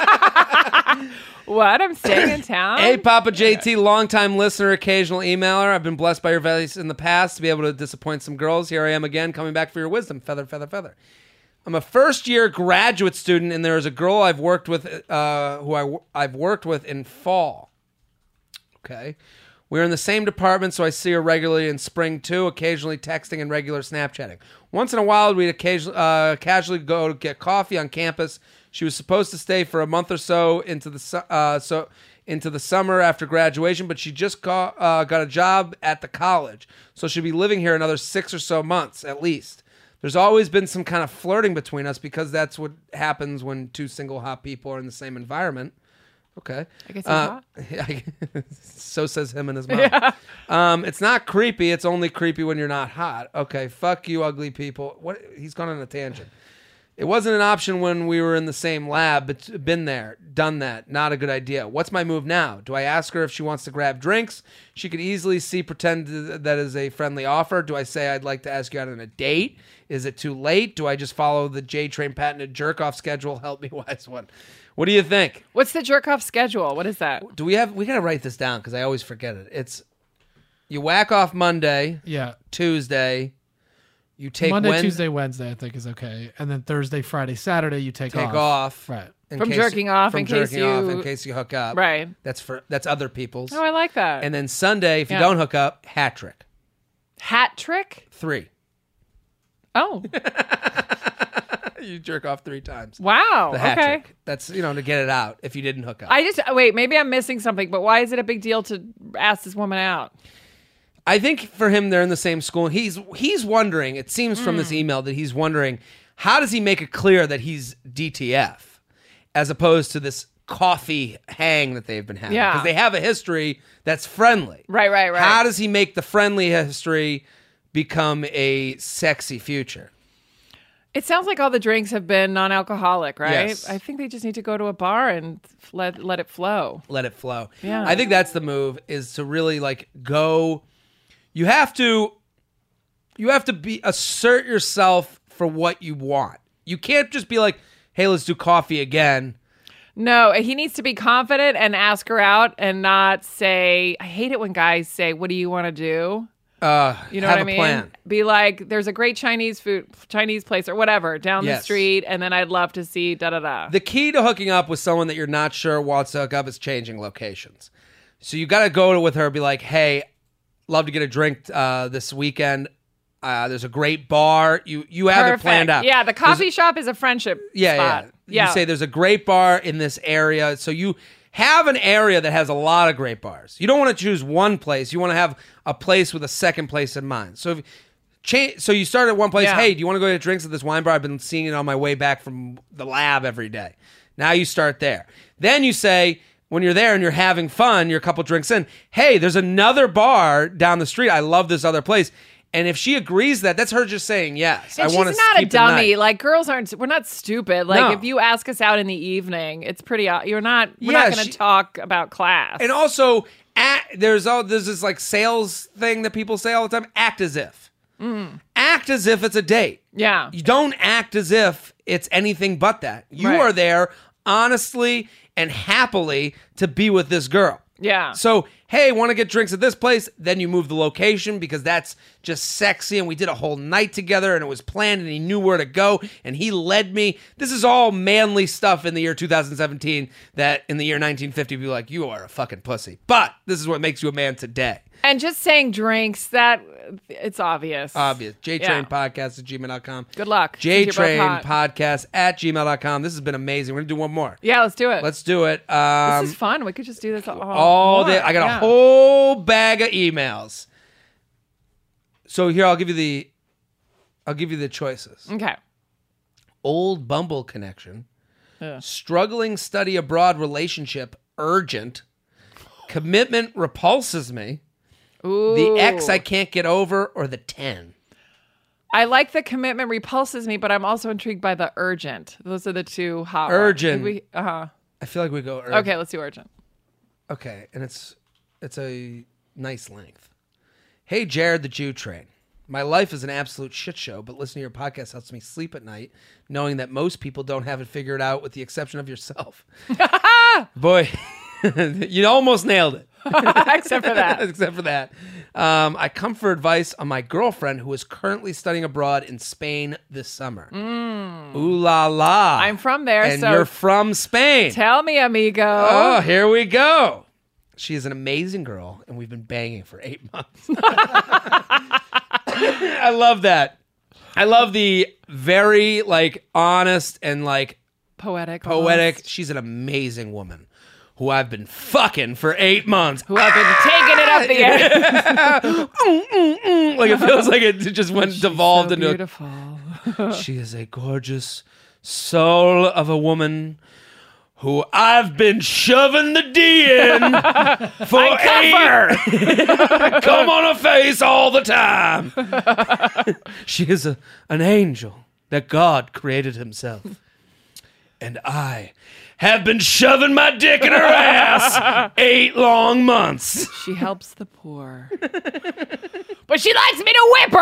What? I'm staying in town? Hey, Papa JT, longtime listener, occasional emailer. I've been blessed by your advice in the past to be able to disappoint some girls. Here I am again, coming back for your wisdom. Feather, feather, feather. I'm a first-year graduate student, and there is a girl I've worked with, I've worked with in fall. Okay, we're in the same department, so I see her regularly in spring too. Occasionally texting and regular Snapchatting. Once in a while, we'd occasionally casually go to get coffee on campus. She was supposed to stay for a month or so into the summer after graduation, but she just got a job at the college, so she'll be living here another 6 or so months at least. There's always been some kind of flirting between us because that's what happens when two single hot people are in the same environment. Okay. I guess he's hot. So says him and his mom. Yeah. It's not creepy. It's only creepy when you're not hot. Okay. Fuck you, ugly people. What? He's gone on a tangent. It wasn't an option when we were in the same lab, but been there, done that. Not a good idea. What's my move now? Do I ask her if she wants to grab drinks? She could easily pretend that is a friendly offer. Do I say I'd like to ask you out on a date? Is it too late? Do I just follow the J-Train patented jerk-off schedule? Help me, wise one. What do you think? What's the jerk-off schedule? What is that? We got to write this down because I always forget it. It's you whack off Monday, Yeah. Tuesday, you take Monday, Tuesday, Wednesday, I think is okay. And then Thursday, Friday, Saturday, you take off. Right. From jerking off in case in case you hook up. Right. That's other people's. Oh, I like that. And then Sunday, if you don't hook up, hat trick. Hat trick? 3. Oh. You jerk off 3 times. Wow. The hat Okay. trick. That's, to get it out if you didn't hook up. Wait, maybe I'm missing something, but why is it a big deal to ask this woman out? I think for him, they're in the same school. He's wondering, it seems from this email that he's wondering, how does he make it clear that he's DTF as opposed to this coffee hang that they've been having? Yeah. Because they have a history that's friendly. Right. How does he make the friendly history become a sexy future? It sounds like all the drinks have been non-alcoholic, right? Yes. I think they just need to go to a bar and let it flow. Let it flow. Yeah. I think that's the move, is to really go. You have to assert yourself for what you want. You can't just be like, hey, let's do coffee again. No, he needs to be confident and ask her out and not say, I hate it when guys say, what do you want to do? You know have what I a mean? plan. Be like, there's a great Chinese place or whatever down the Yes. street, and then I'd love to see da-da-da. The key to hooking up with someone that you're not sure wants to hook up is changing locations. So you got to go with her and be like, hey, love to get a drink this weekend. There's a great bar. You have Perfect. it planned out. Yeah, the coffee shop is a friendship spot. You say there's a great bar in this area. So you have an area that has a lot of great bars. You don't want to choose one place. You want to have a place with a second place in mind. So so you start at one place. Yeah. Hey, do you want to go get drinks at this wine bar? I've been seeing it on my way back from the lab every day. Now you start there. Then you say, when you're there and you're having fun, you're a couple drinks in, hey, there's another bar down the street. I love this other place. And if she agrees that's her just saying yes. And I want to she's not a keep the night. dummy. Like, girls we're not stupid. Like, No. if you ask us out in the evening, it's pretty, we're not Yeah, going to talk about class. And also, there's this like sales thing that people say all the time. Act as if. Act as if it's a date. Yeah. You don't act as if it's anything but that. You Right. are there honestly and happily to be with this girl. Yeah. So, hey, want to get drinks at this place? Then you move the location because that's just sexy. And we did a whole night together and it was planned and he knew where to go and he led me. This is all manly stuff in the year 2017 that in the year 1950 be like, you are a fucking pussy. But this is what makes you a man today. And just saying drinks, it's obvious. Obvious. Yeah. JTrainPodcast@gmail.com. Good luck. Since you're both hot. JTrainPodcast@gmail.com. This has been amazing. We're going to do one more. Yeah, let's do it. Let's do it. This is fun. We could just do this all Day. I got a whole bag of emails. So here, I'll give you the choices. Okay. Old Bumble connection. Yeah. Struggling study abroad relationship urgent. Commitment repulses me. Ooh. The ex I can't get over, or the 10. I like the commitment repulses me, but I'm also intrigued by the urgent. Those are the two hot Urgent. ones. I feel like we go urgent. Okay, let's do urgent. Okay, and it's a nice length. Hey, Jared the Jew Train. My life is an absolute shit show, but listening to your podcast helps me sleep at night, knowing that most people don't have it figured out with the exception of yourself. Boy, you almost nailed it. Except for that. Except for that. I come for advice on my girlfriend who is currently studying abroad in Spain this summer. Ooh la la. I'm from there, and so you're from Spain. tell me, amigo. Oh, here we go. She is an amazing girl, and we've been banging for 8 months. I love that. I love the very, honest and, Poetic. poetic. She's an amazing woman who I've been fucking for 8 months. Who have been taking it up the air. Like, it feels like it just devolved so into beautiful. She is a gorgeous soul of a woman who I've been shoving the D in for come on her face all the time. She is an angel that God created himself. And I have been shoving my dick in her ass 8 long months. She helps the poor. But she likes me to whip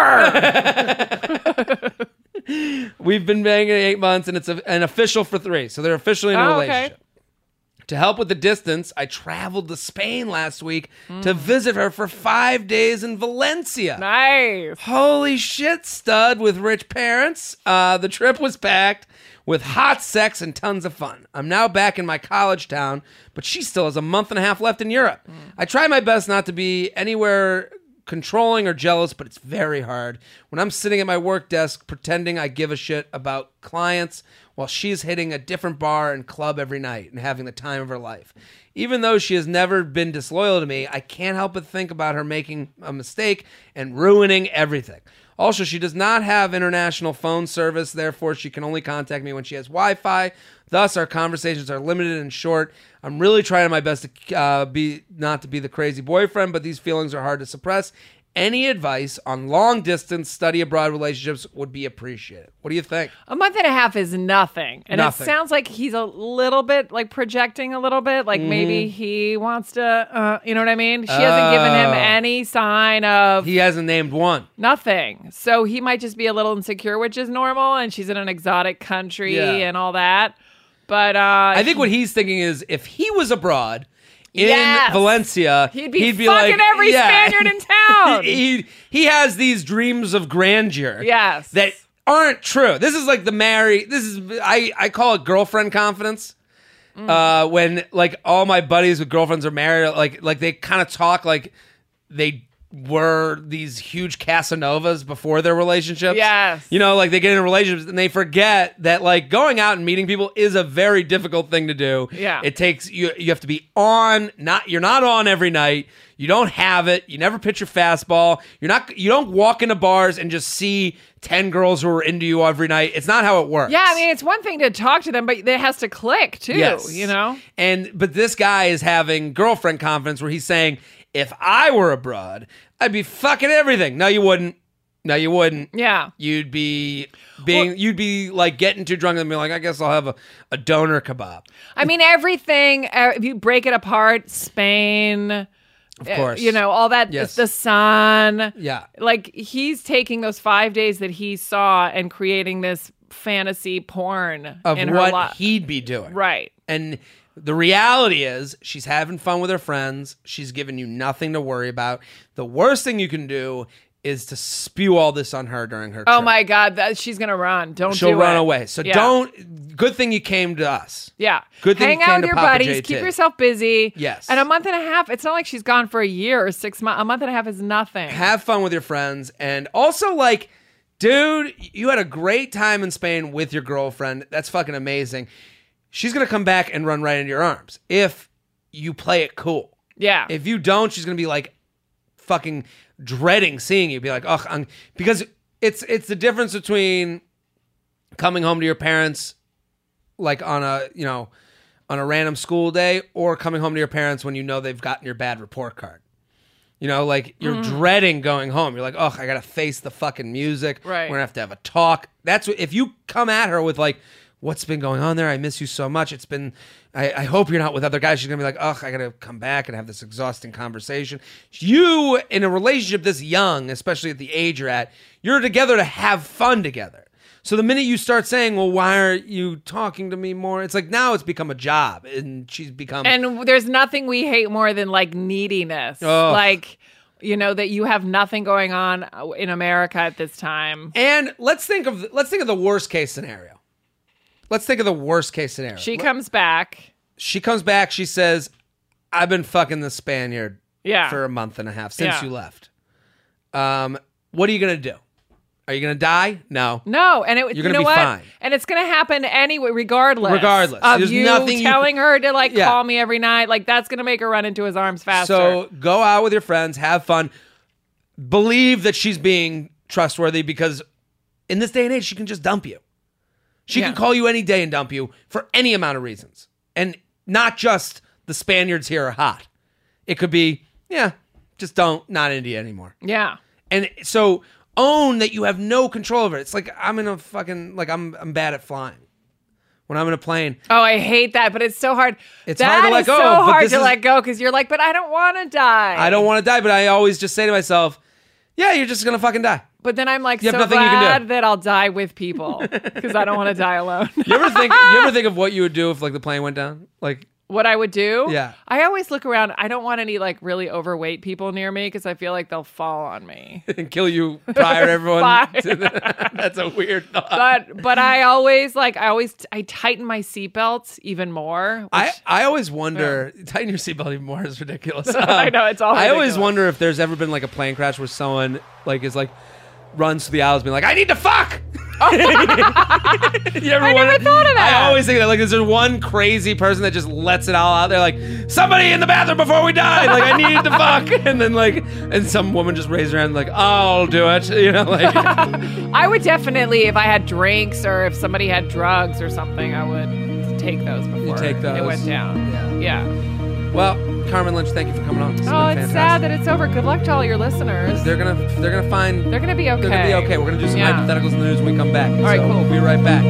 her. We've been banging 8 months, and it's an official for 3. So they're officially in a relationship. Okay. To help with the distance, I traveled to Spain last week to visit her for 5 days in Valencia. Nice. Holy shit, stud with rich parents. The trip was packed with hot sex and tons of fun. I'm now back in my college town, but she still has a month and a half left in Europe. I try my best not to be anywhere controlling or jealous, but it's very hard when I'm sitting at my work desk pretending I give a shit about clients while she's hitting a different bar and club every night and having the time of her life. Even though she has never been disloyal to me, I can't help but think about her making a mistake and ruining everything. Also, she does not have international phone service, therefore she can only contact me when she has Wi-Fi. Thus, our conversations are limited and short. I'm really trying my best to not to be the crazy boyfriend, but these feelings are hard to suppress. Any advice on long-distance study abroad relationships would be appreciated. What do you think? A month and a half is nothing. And Nothing. it sounds like he's a little bit projecting a little bit. Maybe he wants to, you know what I mean? She hasn't given him any sign of He hasn't named one. nothing. So he might just be a little insecure, which is normal. And she's in an exotic country Yeah. and all that. But I think what he's thinking is if he was abroad in Yes. Valencia, he'd be fucking like, every yeah. Spaniard in town. he has these dreams of grandeur. Yes. That aren't true. This is like I call it girlfriend confidence. When all my buddies with girlfriends are married, like they kind of talk like they were these huge Casanovas before their relationships. Yes. You know, like they get into relationships and they forget that like going out and meeting people is a very difficult thing to do. Yeah. It takes you have to be on, you're not on every night. You don't have it. You never pitch your fastball. You don't walk into bars and just see 10 girls who are into you every night. It's not how it works. Yeah, I mean, it's one thing to talk to them, but it has to click too, Yes. you know? But this guy is having girlfriend confidence where he's saying, if I were a broad, I'd be fucking everything. No, you wouldn't. No, you wouldn't. Yeah. You'd be you'd be like getting too drunk and be like, I guess I'll have a doner kebab. I mean, everything, if you break it apart, Spain... Of course. You know, all that, Yes. the sun. Yeah. Like, he's taking those 5 days that he saw and creating this fantasy porn Of in her what life. he'd be doing. Right. And the reality is she's having fun with her friends. She's giving you nothing to worry about. The worst thing you can do is to spew all this on her during her Oh trip. my God, she's going to run. She'll do run it. away. So Yeah. good thing you came to us. Yeah. Good thing Hang you out came with to your Papa buddies. JT. Keep yourself busy. Yes. And a month and a half, it's not like she's gone for a year or 6 months. A month and a half is nothing. Have fun with your friends. And also, like, dude, you had a great time in Spain with your girlfriend. That's fucking amazing. She's going to come back and run right into your arms if you play it cool. Yeah. If you don't, she's going to be like fucking dreading seeing you. Be like, ugh, because it's the difference between coming home to your parents like on a random school day or coming home to your parents when you know they've gotten your bad report card. You know, like you're dreading going home. You're like, oh, I got to face the fucking music. Right. We're going to have a talk. That's what, if you come at her with like, what's been going on there? I miss you so much. It's been, I hope you're not with other guys. She's going to be like, ugh, I got to come back and have this exhausting conversation. You, in a relationship this young, especially at the age you're at, you're together to have fun together. So the minute you start saying, well, why aren't you talking to me more? It's like now it's become a job and she's become. And there's nothing we hate more than like neediness. Ugh. Like, you know, that you have nothing going on in America at this time. And let's think of the worst case scenario. Let's think of the worst case scenario. She comes back. She comes back. She says, I've been fucking the Spaniard Yeah. for a month and a half since Yeah. you left. What are you going to do? Are you going to die? No. No, and You're you gonna know be what? fine. And it's going to happen anyway, regardless. Regardless. of There's you nothing you telling her to like Yeah. call me every night. Like that's going to make her run into his arms faster. So go out with your friends, have fun, believe that she's being trustworthy because in this day and age, she can just dump you. She Yeah. can call you any day and dump you for any amount of reasons. And not just the Spaniards here are hot. It could be, just not into you anymore. yeah. And so own that you have no control over it. It's like I'm in a fucking, like I'm bad at flying. When I'm in a plane, Oh, I hate that, but it's so hard. It's hard to let That go, is but so hard this to is- let go because you're like, but I don't want to die. I don't want to die, but I always just say to myself, yeah, you're just going to fucking die. But then I'm like You have so nothing you can glad do. that I'll die with people because I don't want to die alone. You ever think of what you would do if like the plane went down? Like, What I would do? Yeah. I always look around. I don't want any like really overweight people near me because I feel like they'll fall on me. and kill you prior to everyone. Bye. That's a weird thought. But I always I tighten my seatbelts even more. which- I always wonder, tighten your seatbelt even more is ridiculous. I know, it's all I always ridiculous. wonder if there's ever been like a plane crash where someone like is like runs through the aisles being like, I need to fuck. You ever I wonder? never thought of that. I always think that like, is there one crazy person that just lets it all out there, like somebody in the bathroom before we die, like I need to fuck, and then like, and some woman just raised her hand like, I'll do it, you know, like. I would definitely, if I had drinks or if somebody had drugs or something, I would take those before take those. it went down. Yeah. Well, Carmen Lynch, thank you for coming on. This has Oh, been it's fantastic. sad that it's over. Good luck to all your listeners. They're gonna find. They're gonna be okay. They're gonna be okay. We're gonna do some Yeah. hypotheticals in the news when we come back. All right, cool. We'll be right back.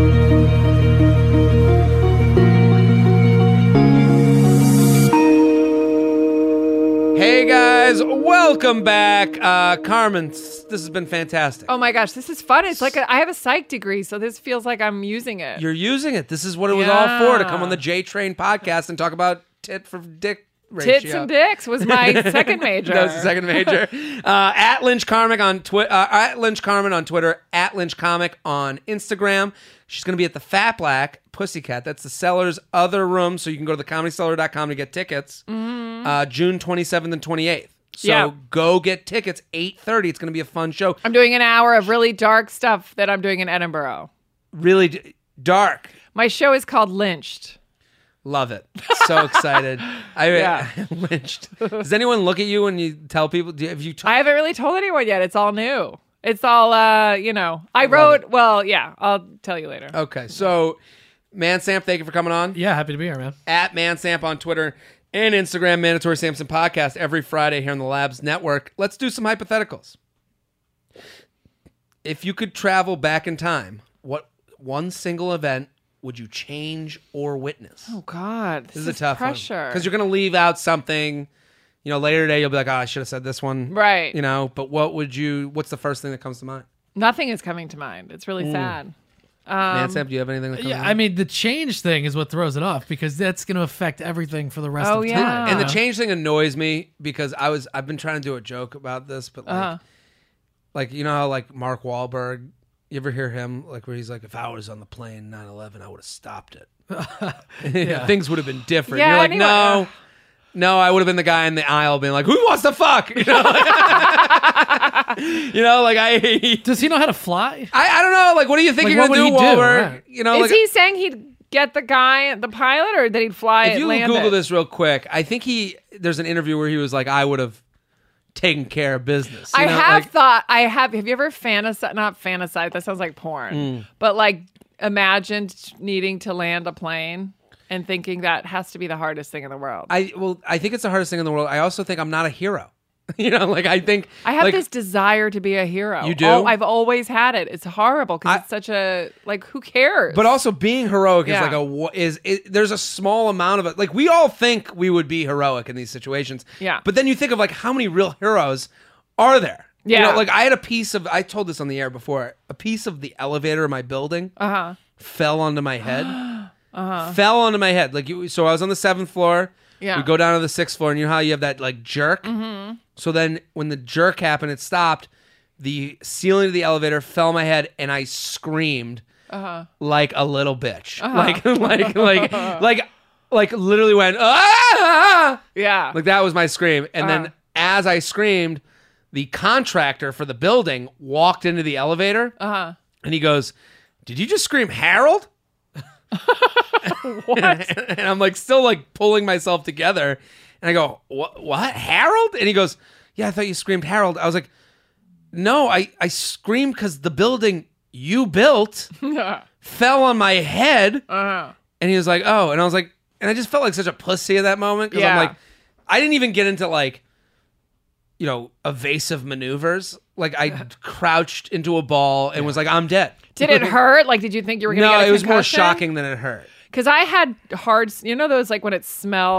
Hey guys, welcome back. Carmen, this has been fantastic. Oh my gosh, this is fun. It's like I have a psych degree, so this feels like I'm using it. You're using it. This is what it was all for, to come on the Yeah. J Train podcast and talk about tit for dick ratio. Tits and dicks was my second major. That was the second major. At Lynch Carmick on Twitter, at Lynch Carmen on Twitter, at Lynch Comic on Instagram. She's going to be at the Fat Black Pussycat. That's the Cellar's other room, so you can go to thecomedycellar.com to get tickets. June 27th and 28th. So Yeah. go get tickets. 8:30. It's going to be a fun show. I'm doing an hour of really dark stuff that I'm doing in Edinburgh. Really dark. My show is called Lynched. Love it. So excited. Yeah. Lynched. Does anyone look at you when you tell people? Have you? I haven't really told anyone yet. It's all new. It's all, I wrote, well, yeah, I'll tell you later. Okay. So, Mansamp, thank you for coming on. Yeah, happy to be here, man. At Mansamp on Twitter and Instagram, Mandatory Sampson Podcast every Friday here on the Labs Network. Let's do some hypotheticals. If you could travel back in time, what one single event would you change or witness? Oh, God. This is a tough pressure. one. Because you're going to leave out something, later today you'll be like, oh, I should have said this one. Right. But what's the first thing that comes to mind? Nothing is coming to mind. It's really sad. Mansamp, do you have anything that comes to Yeah, mind? I mean, the change thing is what throws it off because that's going to affect everything for the rest Oh, of yeah. time. And the change thing annoys me because I've been trying to do a joke about this, but like you know how like Mark Wahlberg, you ever hear him like where he's like, if I was on the plane 9/11, I would have stopped it. Things would have been different. Yeah, You're like, anyway. no, I would have been the guy in the aisle being like, who wants to fuck? Does he know how to fly? I don't know. Like, what do you think Like, you're what gonna would do, he do? Wahlberg? Right. Is he saying he'd get the guy, the pilot, or that he'd fly if it, you land Google it? this real quick, I think there's an interview where he was like, I would have taken care of business. You know? Have you ever not fantasized, that sounds like porn, but like imagined needing to land a plane and thinking that has to be the hardest thing in the world? I think it's the hardest thing in the world. I also think I'm not a hero. I think I have like, this desire to be a hero. You do? Oh, I've always had it. It's horrible because it's such a, like, who cares? But also being heroic Yeah. there's a small amount of it. Like we all think we would be heroic in these situations. Yeah. But then you think of like how many real heroes are there? Yeah. Like I had I told this on the air before, a piece of the elevator in my building fell onto my head. Fell onto my head. So I was on the 7th floor. Yeah. We go down to the 6th floor, and you know how you have that like jerk? Mm-hmm. So then when the jerk happened, it stopped. The ceiling of the elevator fell on my head, and I screamed like a little bitch. Like literally went, ah! yeah. Like that was my scream. And then as I screamed, the contractor for the building walked into the elevator, and he goes, did you just scream Harold? What? And I'm like still like pulling myself together, and I go, what Harold? And he goes, yeah, I thought you screamed Harold. I was like, no, I screamed because the building you built fell on my head. And he was like, oh. And I was like, and I just felt like such a pussy at that moment because I'm like, I didn't even get into like evasive maneuvers. Like I crouched into a ball and was like, I'm dead. Did it hurt? Like, did you think you were going to No, get a it was more concussion? shocking than it hurt. Because I had those like when it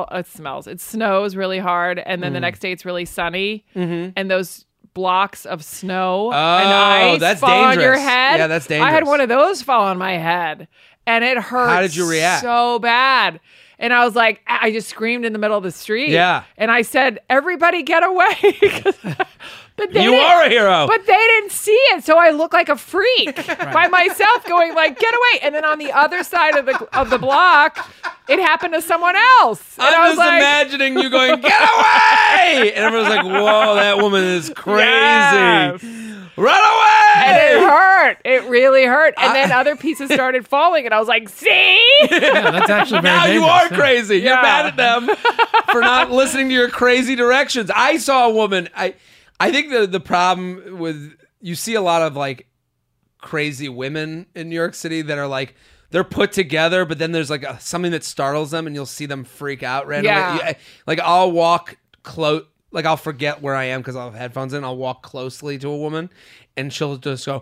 snows really hard, and then the next day it's really sunny, and those blocks of snow and ice that's fall on your dangerous. head. Yeah, that's I had dangerous. one of those fall on my head, and it hurt. How did you react? So bad. And I was like, I just screamed in the middle of the street. Yeah. And I said, everybody get away. But You are a hero. But they didn't see it, so I look like a freak by myself, going like, "Get away!" And then on the other side of the block, it happened to someone else. And I I'm was just like, imagining you going, get away! And everyone's like, whoa, that woman is crazy. Yes. Run away! And it hurt. It really hurt. And then other pieces started falling, and I was like, "See?" Yeah, that's actually very Now you dangerous. are Yeah. crazy. You're Yeah. mad at them for not listening to your crazy directions. I saw a woman. I think the problem with, you see a lot of like crazy women in New York City that are like, they're put together, but then there's like something that startles them and you'll see them freak out randomly. Yeah. Like I'll walk close, like I'll forget where I am because I'll have headphones in. I'll walk closely to a woman and she'll just go,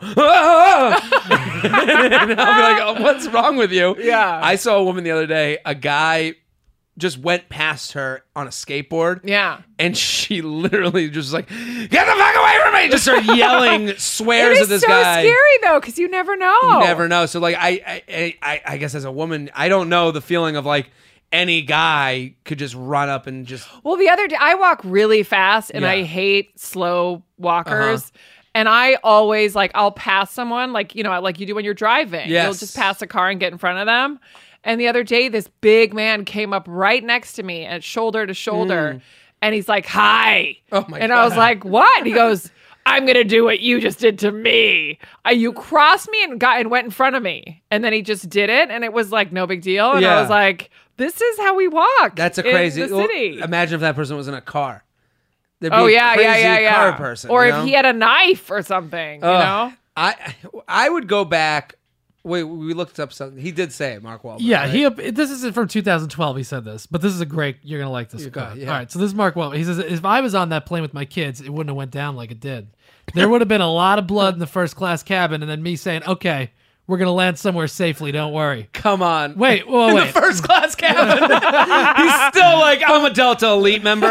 ah! And I'll be like, oh, what's wrong with you? Yeah. I saw a woman the other day, a guy just went past her on a skateboard. Yeah. And she literally just was like, get the fuck away from me! Just started yelling swears It at is this so guy. scary though, because you never know. You never know. So like I guess as a woman, I don't know the feeling of like any guy could just run up and just Well, the other day, I walk really fast, and Yeah. I hate slow walkers. And I always, like, I'll pass someone, like you do when you're driving. Yes. You'll just pass a car and get in front of them. And the other day, this big man came up right next to me, and shoulder to shoulder. And he's like, hi. Oh, my and God. I was like, what? He goes, I'm going to do what you just did to me. You crossed me and went in front of me. And then he just did it. And it was like no big deal. And I was like, this is how we walk. That's a crazy. in the city. Well, imagine if that person was in a car. There'd be Oh, a yeah, crazy yeah. car person. Or you if know? he had a knife or something, you know? I would go back. Wait, we looked up something. He did say it, Mark Wahlberg. Yeah, right? this is from 2012. He said this, but this is a great. You're gonna like this quote. yeah. All right, so this is Mark Wahlberg. He says, "If I was on that plane with my kids, it wouldn't have went down like it did. There would have been a lot of blood in the first class cabin, and then me saying, "Okay, we're gonna land somewhere safely. Don't worry." Come on. Wait, In the first class cabin. He's still like, I'm a Delta Elite member.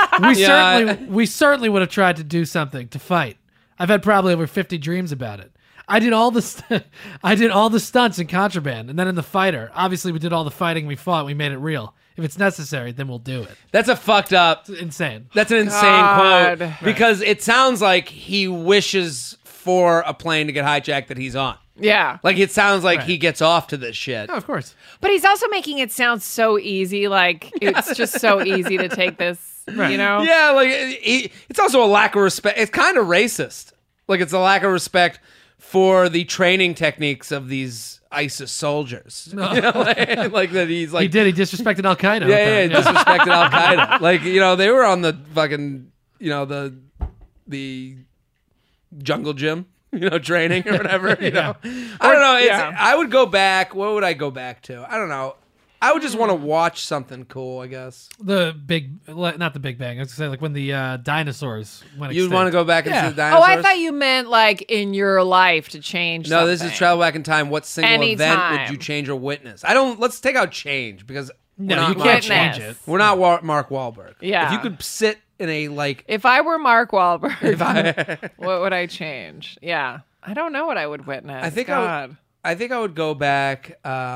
We certainly would have tried to do something to fight. I've had probably over 50 dreams about it. I did all the stunts in Contraband, and then in The Fighter. Obviously, we did all the fighting. We fought. We made it real. If it's necessary, then we'll do it. That's a fucked up. It's insane. That's an insane God. quote because it sounds like he wishes for a plane to get hijacked that he's on. Yeah. Like it sounds like Right. he gets off to this shit. Oh, of course. But he's also making it sound so easy. Like, it's just so easy to take this, you know? Yeah, like it's also a lack of respect. It's kind of racist. Like it's a lack of respect for the training techniques of these ISIS soldiers. You know, like that he's like He disrespected Al Qaeda. yeah, disrespected Al Qaeda. Like, you know, they were on the fucking, you know, the jungle gym, you know, training or whatever, you know. I don't know. I would go back. What would I go back to? I don't know. I would just want to watch something cool, I guess. Not the Big Bang. I was gonna say like when the dinosaurs went You'd extinct. want to go back and Yeah. see the dinosaurs? Oh, I thought you meant like in your life to change No, this is something. travel back in time. What single event Anytime. would you change or witness? Let's take out change because No, we're you not can't Witness. change it. We're not Mark Wahlberg. Yeah. If you could sit in a like If I were Mark Wahlberg, what would I change? Yeah. I don't know what I would witness. I think God. I would go back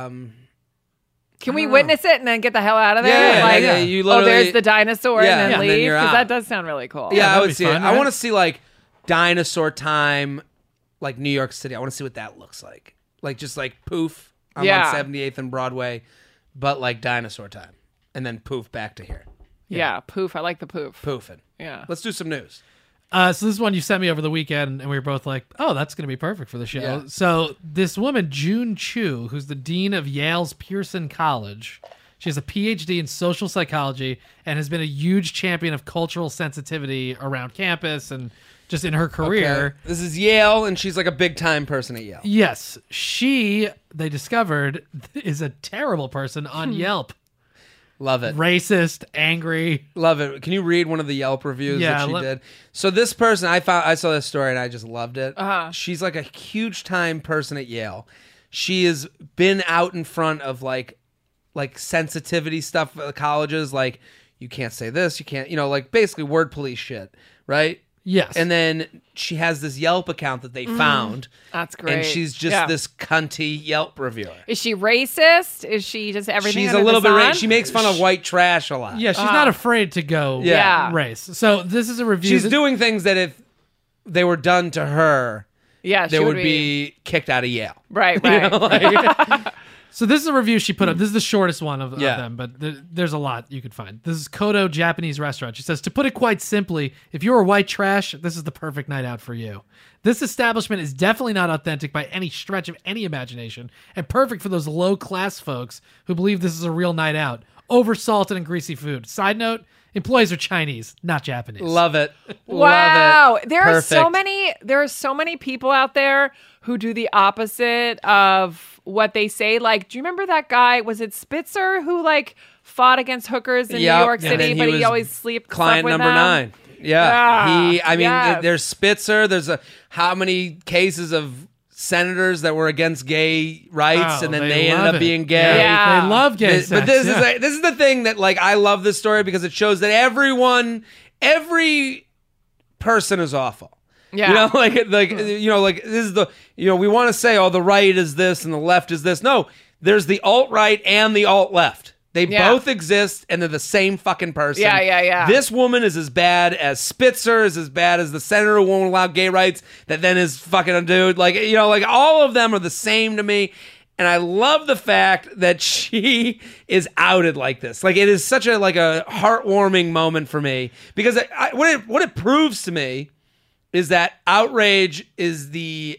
Can we witness it and then get the hell out of there? Yeah, like, yeah, you oh, literally- there's the dinosaur Yeah, and then and then leave? you're Because out. that does sound really cool. Yeah, I that'd would be see fun, it. I right? want to see like dinosaur time, like New York City. I want to see what that looks like. Like just like poof, I'm Yeah. on 78th and Broadway, but like dinosaur time, and then poof back to here, Yeah, poof. I like the poof. poofing. Yeah. Let's do some news. So this is one you sent me over the weekend, and we were both like, "Oh, that's going to be perfect for the show." Yeah. So this woman, June Chu, who's the dean of Yale's Pearson College, she has a PhD in social psychology and has been a huge champion of cultural sensitivity around campus and just in her career. Okay. This is Yale, and she's like a big time person at Yale. Yes, they discovered, is a terrible person on Yelp. Love it. Racist, angry. Love it. Can you read one of the Yelp reviews Yeah, that she did? So this person, I saw this story and I just loved it. Uh-huh. She's like a huge time person at Yale. She has been out in front of like sensitivity stuff at colleges, like you can't say this, you can't, you know, like basically word police shit, right? Yes. And then she has this Yelp account that they found. That's great. And she's just Yeah. this cunty Yelp reviewer. Is she racist? Is she just everything She's under a little the bit sun? She makes fun of white trash a lot. Yeah, she's not afraid to go Yeah. race. So this is a review. She's that- doing things that if they were done to her, Yeah, she they would be kicked out of Yale. Right, You right. know, like- So this is a review she put up. This is the shortest one of Yeah. them, but there's a lot you could find. This is Kodo Japanese Restaurant. She says, to put it quite simply, if you're a white trash, this is the perfect night out for you. This establishment is definitely not authentic by any stretch of any imagination and perfect for those low-class folks who believe this is a real night out. Over-salted and greasy food. Side note, employees are Chinese, not Japanese. Love it. Wow. Love it. There are so Perfect. many people out there who do the opposite of what they say. Like, do you remember that guy? Was it Spitzer who like fought against hookers in Yep. New York And City, then but he was always slept client with number them? 9. Yeah. Yes. There's Spitzer. There's how many cases of senators that were against gay rights, Oh, and then they they ended love up it. being gay. Yeah. They love gay sex. But this yeah. is the thing that like I love this story because it shows that every person is awful. Yeah. You know, like this is the we want to say, oh, the right is this and the left is this. No, there's the alt right and the alt left. They Yeah. both exist and they're the same fucking person. Yeah. This woman is as bad as Spitzer, is as bad as the senator who won't allow gay rights that then is fucking a dude. Like, like all of them are the same to me. And I love the fact that she is outed like this. Like, it is such a heartwarming moment for me, because what it proves to me is that outrage is the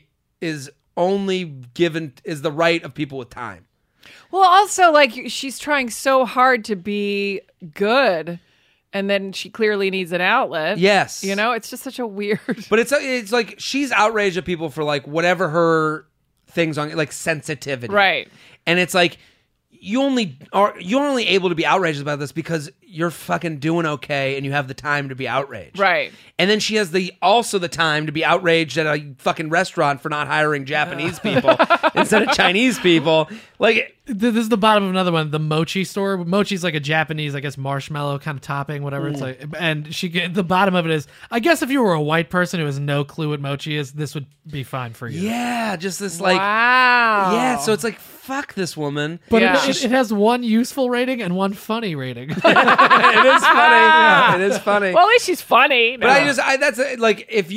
right of people with time. Well, also, like, she's trying so hard to be good, and then she clearly needs an outlet. Yes. You know, it's just such a weird... But it's like she's outraged at people for, like, whatever her things on, like, sensitivity. Right. And it's like, you're only able to be outraged about this because you're fucking doing okay and you have the time to be outraged. Right. And then she has also the time to be outraged at a fucking restaurant for not hiring Japanese people instead of Chinese people. Like, this is the bottom of another one, the mochi store. Mochi's like a Japanese, I guess, marshmallow kind of topping, whatever it's like. And the bottom of it is, I guess if you were a white person who has no clue what mochi is, this would be fine for you. yeah, just this like, wow. yeah. So it's like, fuck this woman. But Yeah. it has one useful rating and one funny rating. It is funny. Yeah, it is funny. Well, at least she's funny. But if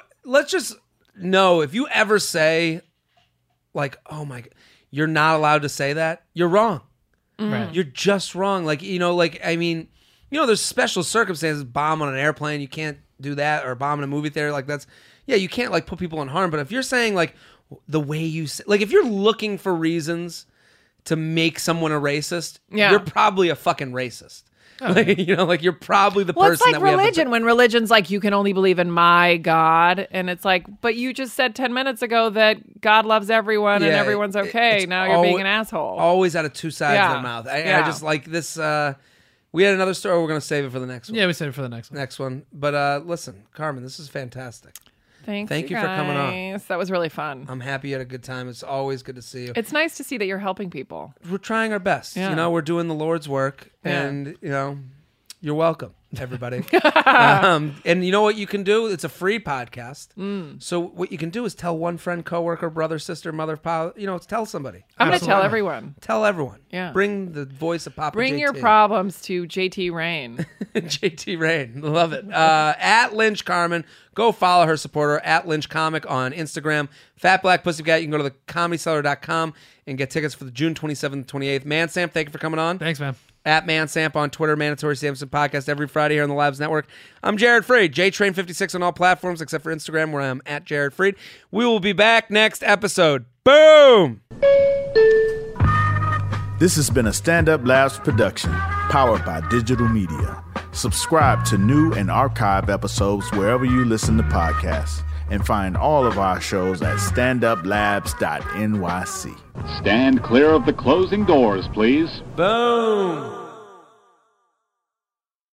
you ever say, like, oh my God, you're not allowed to say that, you're wrong. Right. You're just wrong. Like, there's special circumstances, bomb on an airplane, you can't do that, or bomb in a movie theater. Like, you can't, like, put people in harm. But if you're saying, like, the way you say, like, if you're looking for reasons to make someone a racist, you're probably a fucking racist. Like, you're probably the person it's like that we have religion, when religion's like, you can only believe in my God. And it's like, but you just said 10 minutes ago that God loves everyone and everyone's okay. it's Now you're being an asshole. Always out of two sides of Yeah. their mouth. I Yeah. just like this. We had another story. We're going to save it for the next one. Yeah, we said it for the next one. Next one. But listen, Carmen, this is fantastic. Thank you for coming on. That was really fun. I'm happy you had a good time. It's always good to see you. It's nice to see that you're helping people. We're trying our best. Yeah. We're doing the Lord's work, and you're welcome, everybody. And you know what you can do? It's a free podcast. So what you can do is tell one friend, coworker, brother, sister, mother, father. Tell somebody. I'm going to tell Absolutely. everyone. Tell everyone. Yeah. Bring the voice of Papa Bring JT. your problems to JT Rain. JT Rain. Love it. At Lynch Carmen. Go follow her, support her. At Lynch Comic on Instagram. Fat Black Pussycat. You can go to thecomedyseller.com and get tickets for the June 27th and 28th. Man Sam, thank you for coming on. Thanks, man. At Mansamp on Twitter, Mandatory Samson Podcast every Friday here on the Labs Network. I'm Jared Freed, JTrain56 on all platforms except for Instagram, where I'm at Jared Freed. We will be back next episode. Boom! This has been a Stand Up Labs production, powered by digital media. Subscribe to new and archive episodes wherever you listen to podcasts, and find all of our shows at standuplabs.nyc. Stand clear of the closing doors, please. Boom!